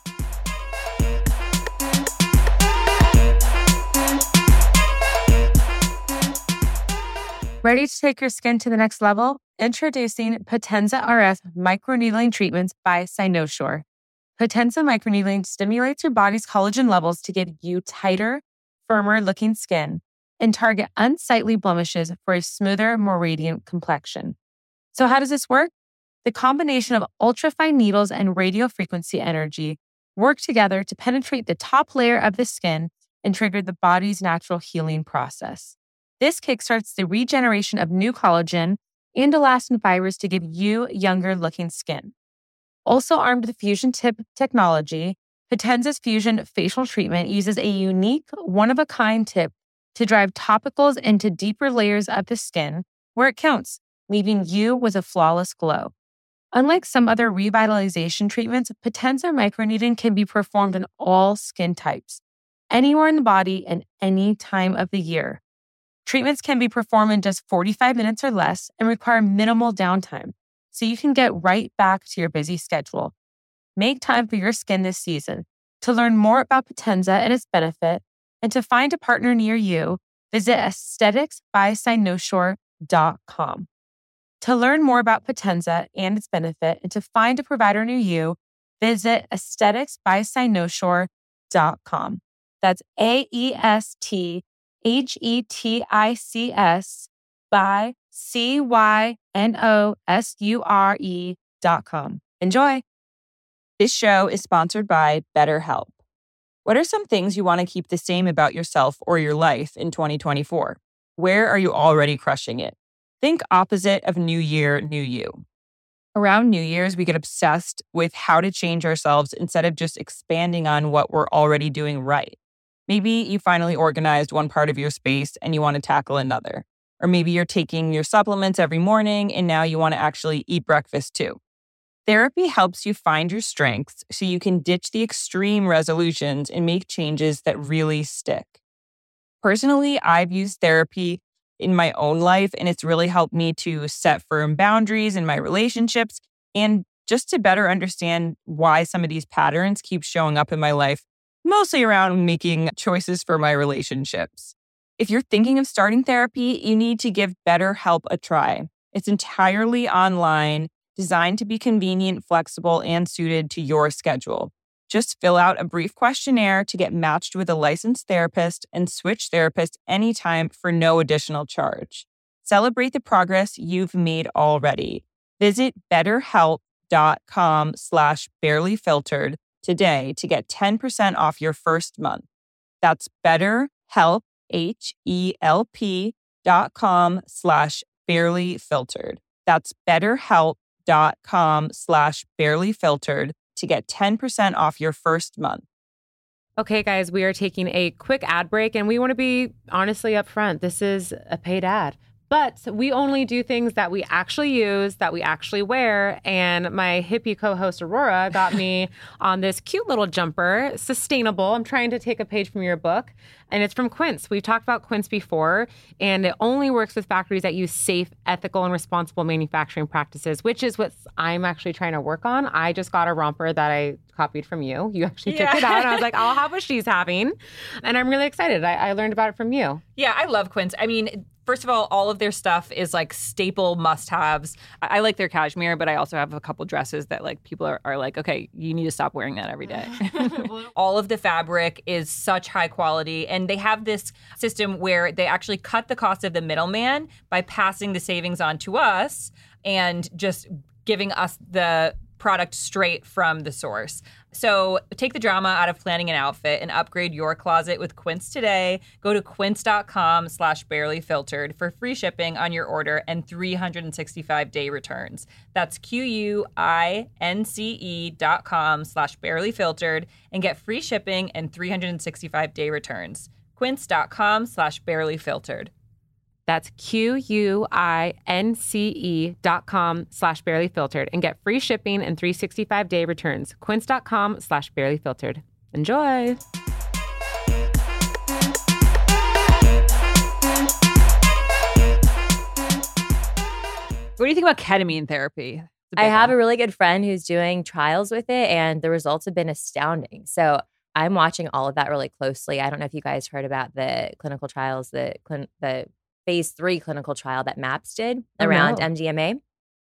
Ready to take your skin to the next level? Introducing Potenza R F microneedling treatments by Cynosure. Potenza microneedling stimulates your body's collagen levels to give you tighter, firmer looking skin and target unsightly blemishes for a smoother, more radiant complexion. So how does this work? The combination of ultrafine needles and radio frequency energy work together to penetrate the top layer of the skin and trigger the body's natural healing process. This kickstarts the regeneration of new collagen and elastin fibers to give you younger looking skin. Also armed with Fusion Tip technology, Potenza's Fusion facial treatment uses a unique, one-of-a-kind tip to drive topicals into deeper layers of the skin where it counts, leaving you with a flawless glow. Unlike some other revitalization treatments, Potenza microneedling can be performed in all skin types, anywhere in the body and any time of the year. Treatments can be performed in just forty-five minutes or less and require minimal downtime, so you can get right back to your busy schedule. Make time for your skin this season. To learn more about Potenza and its benefit, and to find a partner near you, visit aesthetics by cynosure dot com. To learn more about Potenza and its benefit, and to find a provider near you, visit aesthetics by cynosure dot com. That's A E S T H E T I C S by C Y N O S U R E dot com. Enjoy. This show is sponsored by BetterHelp. What are some things you want to keep the same about yourself or your life in twenty twenty-four? Where are you already crushing it? Think opposite of New Year, New You. Around New Year's, we get obsessed with how to change ourselves instead of just expanding on what we're already doing right. Maybe you finally organized one part of your space and you want to tackle another. Or maybe you're taking your supplements every morning and now you want to actually eat breakfast too. Therapy helps you find your strengths so you can ditch the extreme resolutions and make changes that really stick. Personally, I've used therapy in my own life, and it's really helped me to set firm boundaries in my relationships and just to better understand why some of these patterns keep showing up in my life, mostly around making choices for my relationships. If you're thinking of starting therapy, you need to give BetterHelp a try. It's entirely online, designed to be convenient, flexible, and suited to your schedule. Just fill out a brief questionnaire to get matched with a licensed therapist and switch therapists anytime for no additional charge. Celebrate the progress you've made already. Visit betterhelp.com slash barelyfiltered today to get ten percent off your first month. That's betterhelp, H E L P dot com slash barelyfiltered. That's betterhelp.com slash barelyfiltered to get ten percent off your first month. Okay, guys, we are taking a quick ad break, and we want to be honestly upfront. This is a paid ad. But we only do things that we actually use, that we actually wear. And my hippie co-host Aurora got me on this cute little jumper, sustainable. I'm trying to take a page from your book. And it's from Quince. We've talked about Quince before, and it only works with factories that use safe, ethical, and responsible manufacturing practices, which is what I'm actually trying to work on. I just got a romper that I copied from you. You actually Yeah. took it out, and I was like, I'll have what she's having. And I'm really excited. I, I learned about it from you. Yeah, I love Quince. I mean, first of all, all of their stuff is like staple must-haves. I, I like their cashmere, but I also have a couple dresses that like people are, are like, okay, you need to stop wearing that every day. All of the fabric is such high quality, and they have this system where they actually cut the cost of the middleman by passing the savings on to us and just giving us the product straight from the source. So take the drama out of planning an outfit and upgrade your closet with Quince today. Go to quince.com slash barely filtered for free shipping on your order and three hundred sixty-five day returns. That's Q-U-I-N-C-E dot com slash barely filtered and get free shipping and three hundred sixty-five day returns. Quince.com slash barely filtered. That's Q-U-I-N-C-E dot com slash barely filtered and get free shipping and three hundred sixty-five day returns. Quince.com slash barely filtered. Enjoy. What do you think about ketamine therapy? I have a really good friend who's doing trials with it, and the results have been astounding. So I'm watching all of that really closely. I don't know if you guys heard about the clinical trials, the clin- the phase three clinical trial that MAPS did around no. M D M A.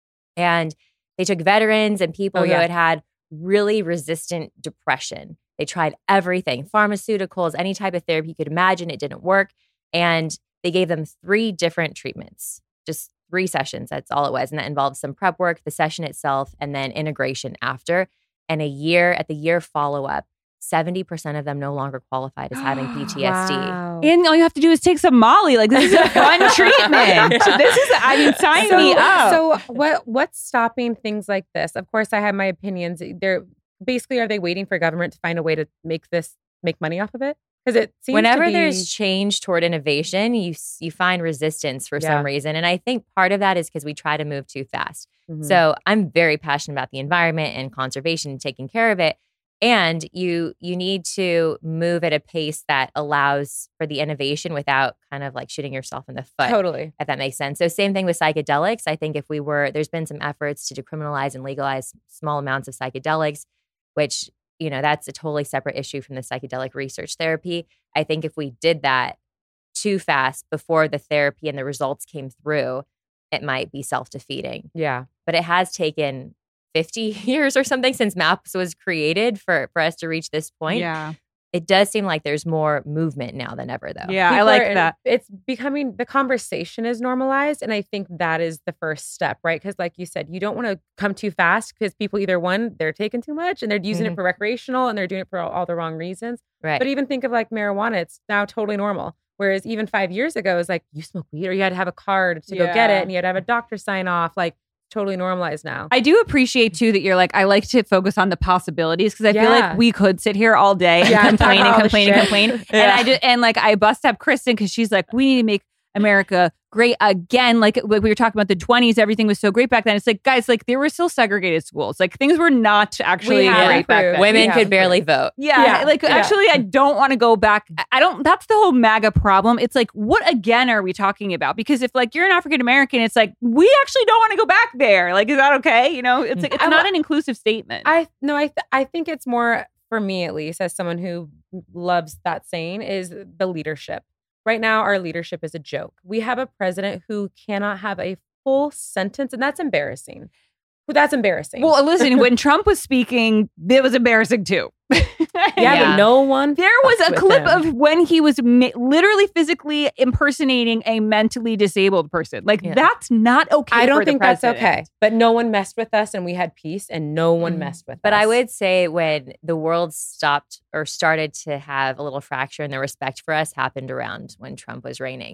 And they took veterans and people Oh, who yeah. had had really resistant depression. They tried everything, pharmaceuticals, any type of therapy you could imagine. It didn't work. And they gave them three different treatments, just three sessions. That's all it was. And that involved some prep work, the session itself, and then integration after. And a year, at the year follow-up, seventy percent of them no longer qualified as having P T S D. Wow. And all you have to do is take some Molly. Like, this is a fun treatment. This is, I mean, sign so, me up. So what what's stopping things like this? Of course, I have my opinions. They're basically, are they waiting for government to find a way to make this make money off of it? Because it seems Whenever to be, there's change toward innovation, you s- you find resistance for Yeah. some reason. And I think part of that is because we try to move too fast. Mhm. So I'm very passionate about the environment and conservation and taking care of it. And you you need to move at a pace that allows for the innovation without kind of like shooting yourself in the foot. totally. If that makes sense. So same thing with psychedelics. I think if we were, there's been some efforts to decriminalize and legalize small amounts of psychedelics, which, you know, that's a totally separate issue from the psychedelic research therapy. I think if we did that too fast before the therapy and the results came through, it might be self-defeating. Yeah. But it has taken fifty years or something since MAPS was created for, for us to reach this point. yeah. It does seem like there's more movement now than ever, though. Yeah, I People like are- that. It's becoming, the conversation is normalized. And I think that is the first step, right? Because like you said, you don't want to come too fast because people either, one, they're taking too much and they're using Mhm. it for recreational and they're doing it for all, all the wrong reasons. Right. But even think of like marijuana, it's now totally normal. Whereas even five years ago, it was like, you smoke weed or you had to have a card to go get Yeah. it and you had to have a doctor sign off. Like, totally normalized now. I do appreciate too that you're like, I like to focus on the possibilities because I feel Yeah. like we could sit here all day and Yeah, complain talk and all the complain and shit. complain. And Yeah. I just and like I bust up Kristen because she's like, we need to make America great again. Like, like we were talking about the twenties, everything was so great back then. It's like, guys, like there were still segregated schools. Like things were not actually have great back improved. then. Women Yeah. could barely vote. Yeah, Yeah. like Yeah. actually, I don't want to go back. I- I don't. That's the whole MAGA problem. It's like, what again are we talking about? Because if like you're an African American, it's like we actually don't want to go back there. Like, is that okay? You know, it's like it's I not wa- an inclusive statement. I no, I th- I think it's more for me at least as someone who loves that saying is the leadership. Right now, our leadership is a joke. We have a president who cannot have a full sentence, and that's embarrassing. Well, that's embarrassing. Well, listen, when Trump was speaking, it was embarrassing too. yeah, yeah. but no one. There was fucks a with clip him. of when he was ma- literally physically impersonating a mentally disabled person. Like, Yeah. that's not okay. I don't for the think that's president. okay. But no one messed with us, and we had peace, and no one Mhm. messed with But us. I would say when the world stopped or started to have a little fracture and the respect for us happened around when Trump was reigning.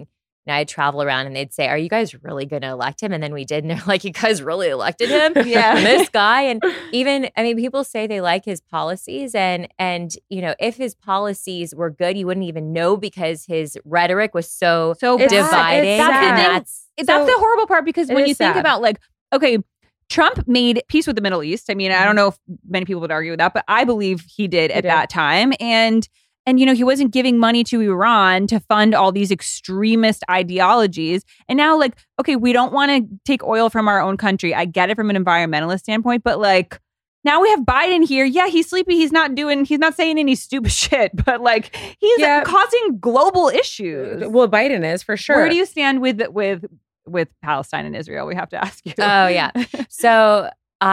you know, I'd travel around and they'd say, are you guys really going to elect him? And then we did. And they're like, you guys really elected him? Yeah. This guy. And even, I mean, people say they like his policies. And, and you know, if his policies were good, you wouldn't even know because his rhetoric was so, So dividing. It's and sad. that's, That's the horrible part because when is you think sad. about like, okay, Trump made peace with the Middle East. I mean, I don't know if many people would argue with that, but I believe he did He at did. that time. And and you know, he wasn't giving money to Iran to fund all these extremist ideologies. And now, like, okay, we don't want to take oil from our own country. I get it from an environmentalist standpoint, but like now we have Biden here. Yeah, he's sleepy. He's not doing, he's not saying any stupid shit, but like he's Yeah. causing global issues. Well, Biden is for sure. Where do you stand with with with Palestine and Israel? We have to ask you. Oh, yeah. So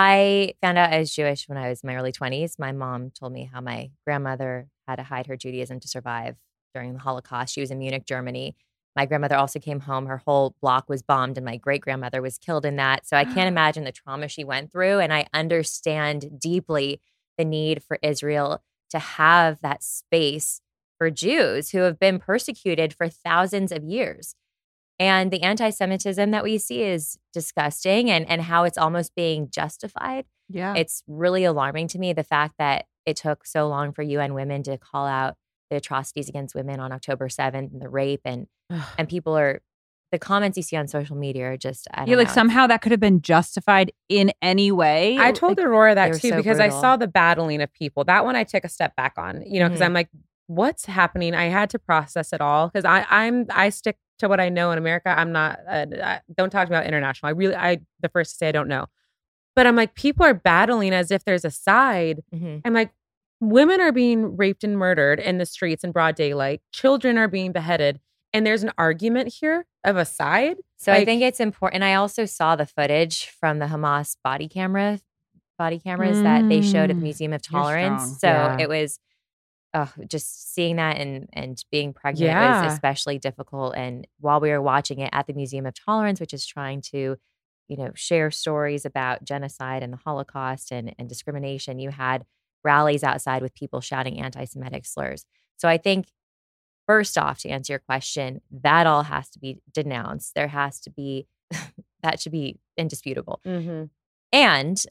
I found out I was Jewish when I was in my early twenties. My mom told me how my grandmother had to hide her Judaism to survive during the Holocaust. She was in Munich, Germany. My grandmother also came home. Her whole block was bombed, and my great-grandmother was killed in that. So I can't imagine the trauma she went through. And I understand deeply the need for Israel to have that space for Jews who have been persecuted for thousands of years. And the anti-Semitism that we see is disgusting, and, and how it's almost being justified. Yeah. It's really alarming to me, the fact that it took so long for U N Women to call out the atrocities against women on October seventh and the rape. And and people are, the comments you see on social media are just, I don't Yeah, like know. somehow that could have been justified in any way. I told Like, Aurora they that were too so because I brutal. saw the battling of people. That one I took a step back on, you know, because Mhm. I'm like, what's happening? I had to process it all because I I'm I stick to what I know in America. I'm not. Uh, I, don't talk about international. I really I the first to say I don't know, but I'm like, people are battling as if there's a side. Mhm. I'm like, women are being raped and murdered in the streets in broad daylight. Children are being beheaded, and there's an argument here of a side. So I Like- think it's important. I also saw the footage from the Hamas body camera, body cameras that they showed at the Mm, Museum of you're Tolerance. strong. So Yeah. it was, oh, just seeing that and and being pregnant Yeah. was especially difficult. And while we were watching it at the Museum of Tolerance, which is trying to, you know, share stories about genocide and the Holocaust and, and discrimination, you had rallies outside with people shouting anti-Semitic slurs. So I think, first off, to answer your question, that all has to be denounced. There has to be, that should be indisputable. Mm-hmm. And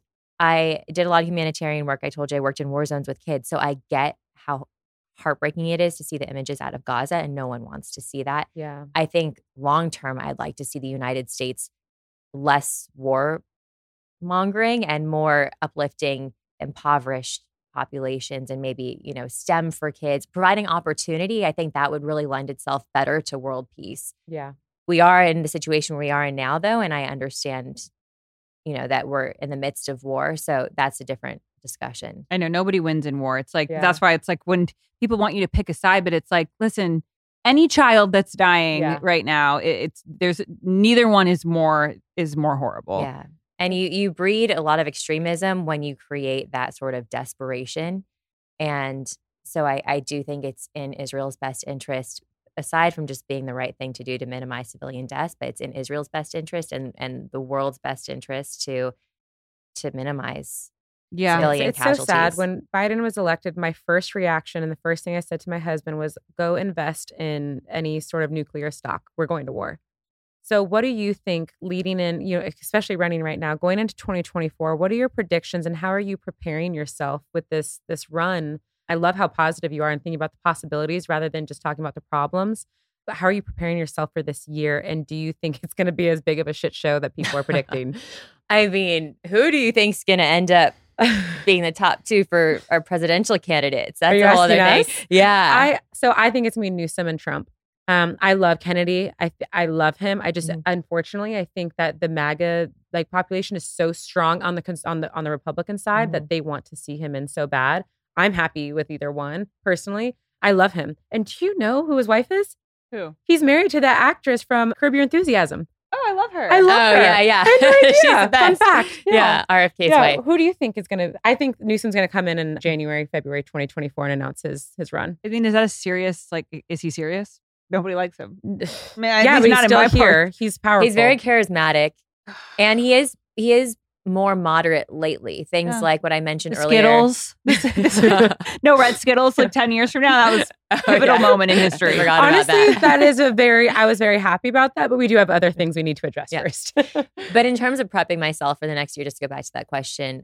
I did a lot of humanitarian work. I told you I worked in war zones with kids. So I get how heartbreaking it is to see the images out of Gaza, and no one wants to see that. Yeah. I think long term, I'd like to see the United States less war mongering and more uplifting impoverished populations, and maybe, you know, STEM for kids, providing opportunity. I think that would really lend itself better to world peace. Yeah. We are in the situation we are in now, though, and I understand, you know, that we're in the midst of war. So that's a different discussion. I know nobody wins in war. It's like, Yeah. that's why it's like when people want you to pick a side, but it's like, listen, any child that's dying Yeah. right now, it, it's there's neither one is more is more horrible. Yeah. And you you breed a lot of extremism when you create that sort of desperation. And so I, I do think it's in Israel's best interest, aside from just being the right thing to do to minimize civilian deaths, but it's in Israel's best interest and, and the world's best interest to to minimize Yeah. civilian It's, it's so casualties. sad. When Biden was elected, my first reaction and the first thing I said to my husband was, go invest in any sort of nuclear stock. We're going to war. So what do you think leading in, you know, especially running right now, going into twenty twenty-four, what are your predictions and how are you preparing yourself with this this run? I love how positive you are and thinking about the possibilities rather than just talking about the problems. But how are you preparing yourself for this year? And do you think it's going to be as big of a shit show that people are predicting? I mean, who do you think's going to end up being the top two for our presidential candidates? That's Are you a whole other asking thing. us? Yeah. I so I think it's me, Newsom and Trump. Um, I love Kennedy. I th- I love him. I just Mhm. unfortunately I think that the MAGA like population is so strong on the cons- on the on the Republican side Mhm. that they want to see him in so bad. I'm happy with either one personally. I love him. And do you know who his wife is? Who? He's married to that actress from Curb Your Enthusiasm. Oh, I love her. I love Oh, her. yeah, yeah. I had no idea. She's the Fun best. fact. yeah. R F K's Yeah, wife. who do you think is going to? I think Newsom's going to come in in January, February twenty twenty-four and announce his his run. I mean, is that a serious, like, is he serious? Nobody likes him. I mean, at yeah, least but not he's in still my here. part. He's powerful. He's very charismatic, and he is he is more moderate lately. Things Yeah. like what I mentioned The earlier. Skittles. No red Skittles like ten years from now. That was a pivotal yeah. moment in history. I forgot about Honestly, that. that is a very, I was very happy about that, but we do have other things we need to address Yeah. first. But in terms of prepping myself for the next year, just to go back to that question,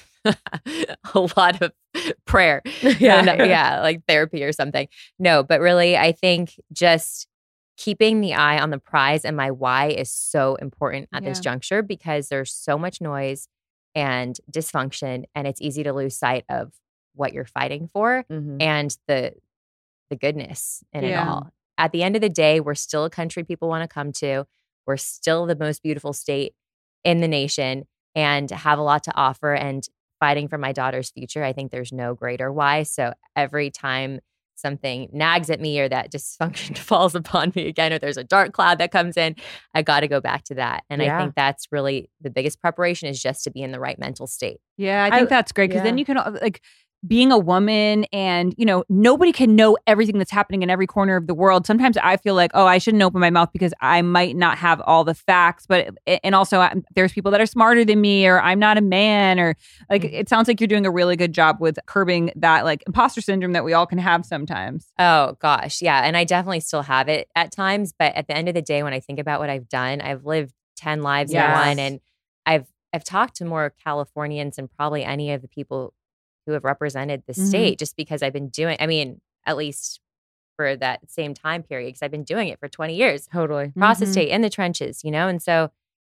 a lot of prayer. Yeah. And, uh, yeah, like therapy or something. No, but really, I think just keeping the eye on the prize and my why is so important at this Yeah. juncture because there's so much noise and dysfunction, and it's easy to lose sight of what you're fighting for Mhm. and the the goodness in it Yeah. all. At the end of the day, we're still a country people want to come to. We're still the most beautiful state in the nation and have a lot to offer. And fighting for my daughter's future, I think there's no greater why. So every time something nags at me or that dysfunction falls upon me again, or there's a dark cloud that comes in, I got to go back to that. And Yeah. I think that's really the biggest preparation is just to be in the right mental state. Yeah, I think I- that's great because then yeah. you can uh, like being a woman and, you know, nobody can know everything that's happening in every corner of the world. Sometimes I feel like, oh, I shouldn't open my mouth because I might not have all the facts. But, and also I, there's people that are smarter than me or I'm not a man or like, Mm-hmm. it sounds like you're doing a really good job with curbing that like imposter syndrome that we all can have sometimes. Oh gosh, yeah. And I definitely still have it at times. But at the end of the day, when I think about what I've done, I've lived ten lives Yes. in one. And I've I've talked to more Californians than probably any of the people who have represented the Mhm. state just because I've been doing, I mean, at least for that same time period, because I've been doing it for twenty years. Totally. Across the Mhm. state in the trenches, you know? And so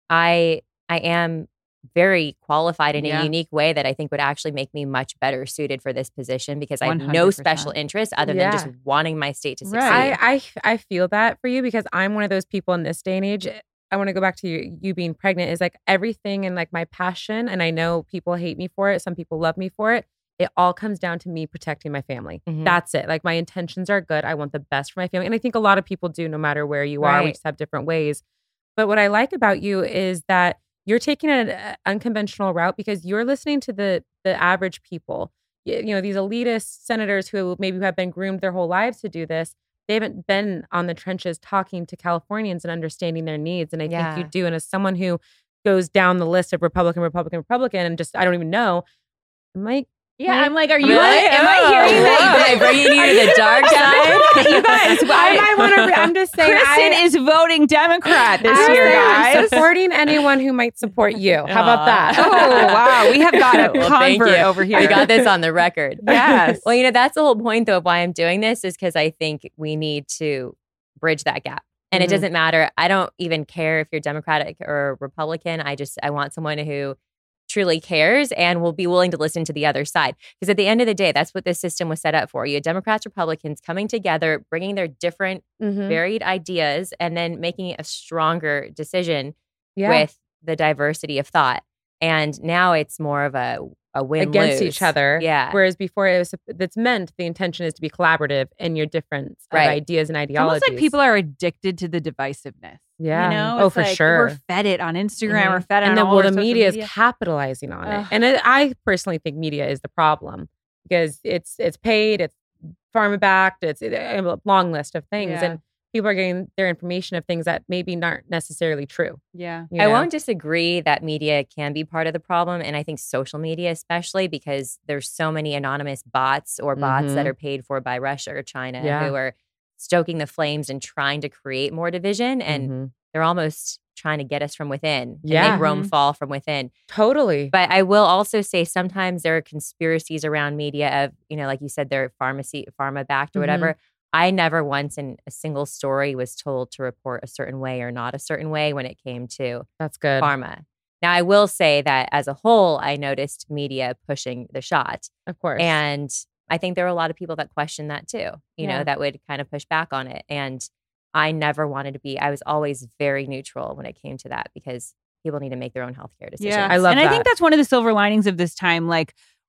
I I am very qualified in Yeah. a unique way that I think would actually make me much better suited for this position because I have no one hundred percent. special interest other Yeah. than just wanting my state to succeed. Right. I, I I feel that for you because I'm one of those people in this day and age. I want to go back to you, you being pregnant is like everything and like my passion. And I know people hate me for it. Some people love me for it. It all comes down to me protecting my family. Mhm. That's it. Like my intentions are good. I want the best for my family. And I think a lot of people do, no matter where you are. We Right. just have different ways. But what I like about you is that you're taking an uh, unconventional route because you're listening to the the average people. You, you know, these elitist senators who maybe have been groomed their whole lives to do this. They haven't been on the trenches talking to Californians and understanding their needs. And I Yeah. think you do. And as someone who goes down the list of Republican, Republican, Republican, and just I don't even know, I might. Yeah, I'm like, are you? Really? Am I Oh, hearing that? whoa. Am I bringing you to the dark side? You guys, I might want to. I'm just saying. Kristen I, is voting Democrat this I year, am guys. supporting anyone who might support you. How about that? Oh, wow. We have got a Well, thank convert you. over here. I got this on the record. Yes. Well, you know, that's the whole point, though, of why I'm doing this is because I think we need to bridge that gap. And Mhm. it doesn't matter. I don't even care if you're Democratic or Republican. I just, I want someone who truly cares and will be willing to listen to the other side. Because at the end of the day, that's what this system was set up for. You had Democrats, Republicans coming together, bringing their different, Mhm. varied ideas, and then making a stronger decision Yeah. with the diversity of thought. And now it's more of a, a win against each other. Yeah. Whereas before it was that's meant the intention is to be collaborative in your different uh, Right. ideas and It's ideologies. almost like people are addicted to the divisiveness. Yeah. You know? Oh, It's for like sure. We're fed it on Instagram. Mhm. We're fed it and on then all well our the social media, media. is capitalizing on Ugh. it. And it, I personally think media is the problem because it's it's paid, it's pharma backed, it's a long list of things. Yeah. And people are getting their information of things that maybe not necessarily true. Yeah. you I know? won't disagree that media can be part of the problem. And I think social media, especially because there's so many anonymous bots or bots that Mhm. are paid for by Russia or China Yeah. who are stoking the flames and trying to create more division. And Mhm. they're almost trying to get us from within and Yeah. make Rome Mhm. fall from within. Totally. But I will also say sometimes there are conspiracies around media of, you know, like you said, they're pharmacy, pharma backed or Mhm. whatever. I never once in a single story was told to report a certain way or not a certain way when it came to That's good. pharma. Now, I will say that as a whole, I noticed media pushing the shot. Of course. And I think there were a lot of people that questioned that too, you Yeah. know, that would kind of push back on it. And I never wanted to be, I was always very neutral when it came to that because people need to make their own healthcare decisions. Yeah. I love and that. I think that's one of the silver linings of this time. Like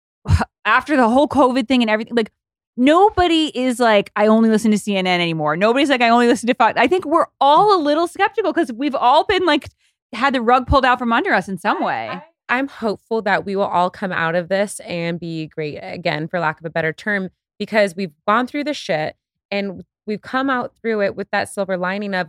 after the whole COVID thing and everything, like nobody is like, I only listen to C N N anymore. Nobody's like, I only listen to Fox. I think we're all a little skeptical because we've all been like, had the rug pulled out from under us in some way. I'm hopeful that we will all come out of this and be great again, for lack of a better term, because we've gone through the shit and we've come out through it with that silver lining of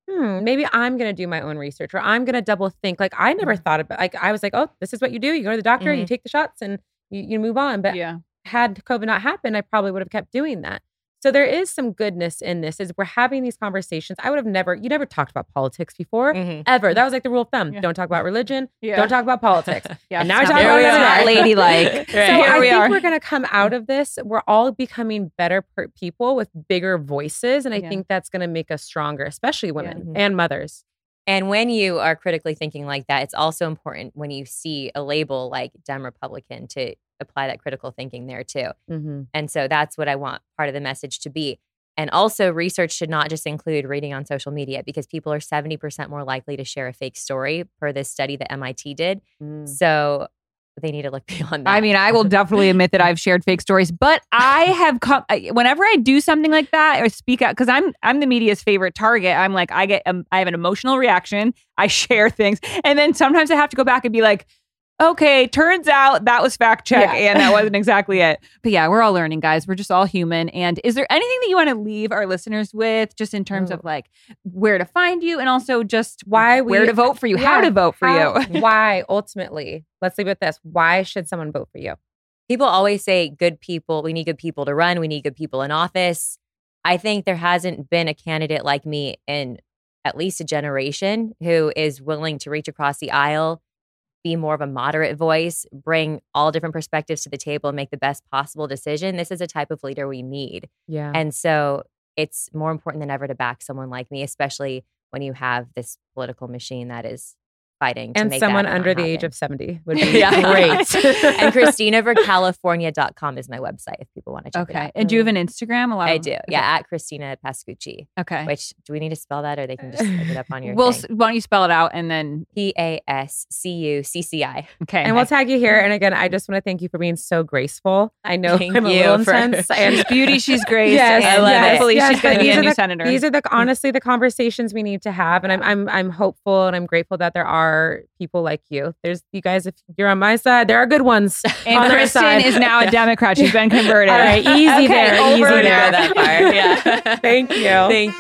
hmm, maybe I'm going to do my own research, or I'm going to double think. Like I never thought about, like I was like, oh, this is what you do. You go to the doctor, Mhm. you take the shots and you, you move on. But Yeah. had COVID not happened, I probably would have kept doing that. So there is some goodness in this is we're having these conversations. I would have never, you never talked about politics before, Mhm. ever. That was like the rule of thumb. Yeah. Don't talk about religion. Yeah. Don't talk about politics. Yeah, And now we're it's talking not- about There we it are. today. Ladylike. So Right. I Here we think are. we're going to come out of this. We're all becoming better per- people with bigger voices. And I Yeah. think that's going to make us stronger, especially women Yeah. and mothers. And when you are critically thinking like that, it's also important when you see a label like Dem Republican to apply that critical thinking there too. Mm-hmm. And so that's what I want part of the message to be. And also, research should not just include reading on social media because people are seventy percent more likely to share a fake story per this study that M I T did. Mm. So they need to look beyond that. I mean, I will definitely admit that I've shared fake stories, but I have come I- whenever I do something like that or speak out because I'm I'm the media's favorite target. I'm like I get um, I have an emotional reaction. I share things, and then sometimes I have to go back and be like, okay, turns out that was fact check Yeah. and that wasn't exactly it. But yeah, we're all learning, guys. We're just all human. And is there anything that you want to leave our listeners with, just in terms Oh. of like where to find you, and also just Why we, where to vote for you, how Yeah, to vote for how- you? Why, ultimately, let's leave it with this. Why should someone vote for you? People always say good people, we need good people to run, we need good people in office. I think there hasn't been a candidate like me in at least a generation who is willing to reach across the aisle, be more of a moderate voice, bring all different perspectives to the table and make the best possible decision. This is a type of leader we need. Yeah. And so it's more important than ever to back someone like me, especially when you have this political machine that is fighting to And make someone that under not the age happen. of seventy would be Yeah. great. And Christina over California dot com is my website if people want to check it Okay. out. And do you have an Instagram? A lot I of do. Yeah, at Christina Pascucci. Okay. Which, do we need to spell that or they can just look it up on your Well, thing? s- why don't you spell it out and then P A S C U C C I. okay. And we'll tag you here. And again, I just want to thank you for being so graceful. I know Thank I'm a you little for- intense. she's And beauty, she's grace. Yes, and I love it. hopefully yes, she's going but to be these a are new the- senator. These are the honestly the conversations we need to have, and I'm I'm I'm hopeful and I'm grateful that there are people like you. There's you guys. If you're on my side, there are good ones. and on our Kristen side. is now a Democrat. She's been converted. All right, easy Okay, there, over easy to there. that part. Yeah. Thank you. Thank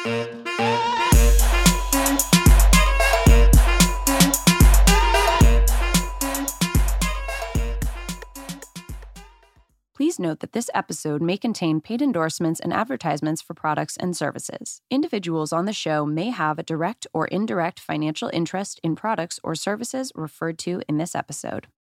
you. Please note that this episode may contain paid endorsements and advertisements for products and services. Individuals on the show may have a direct or indirect financial interest in products or services referred to in this episode.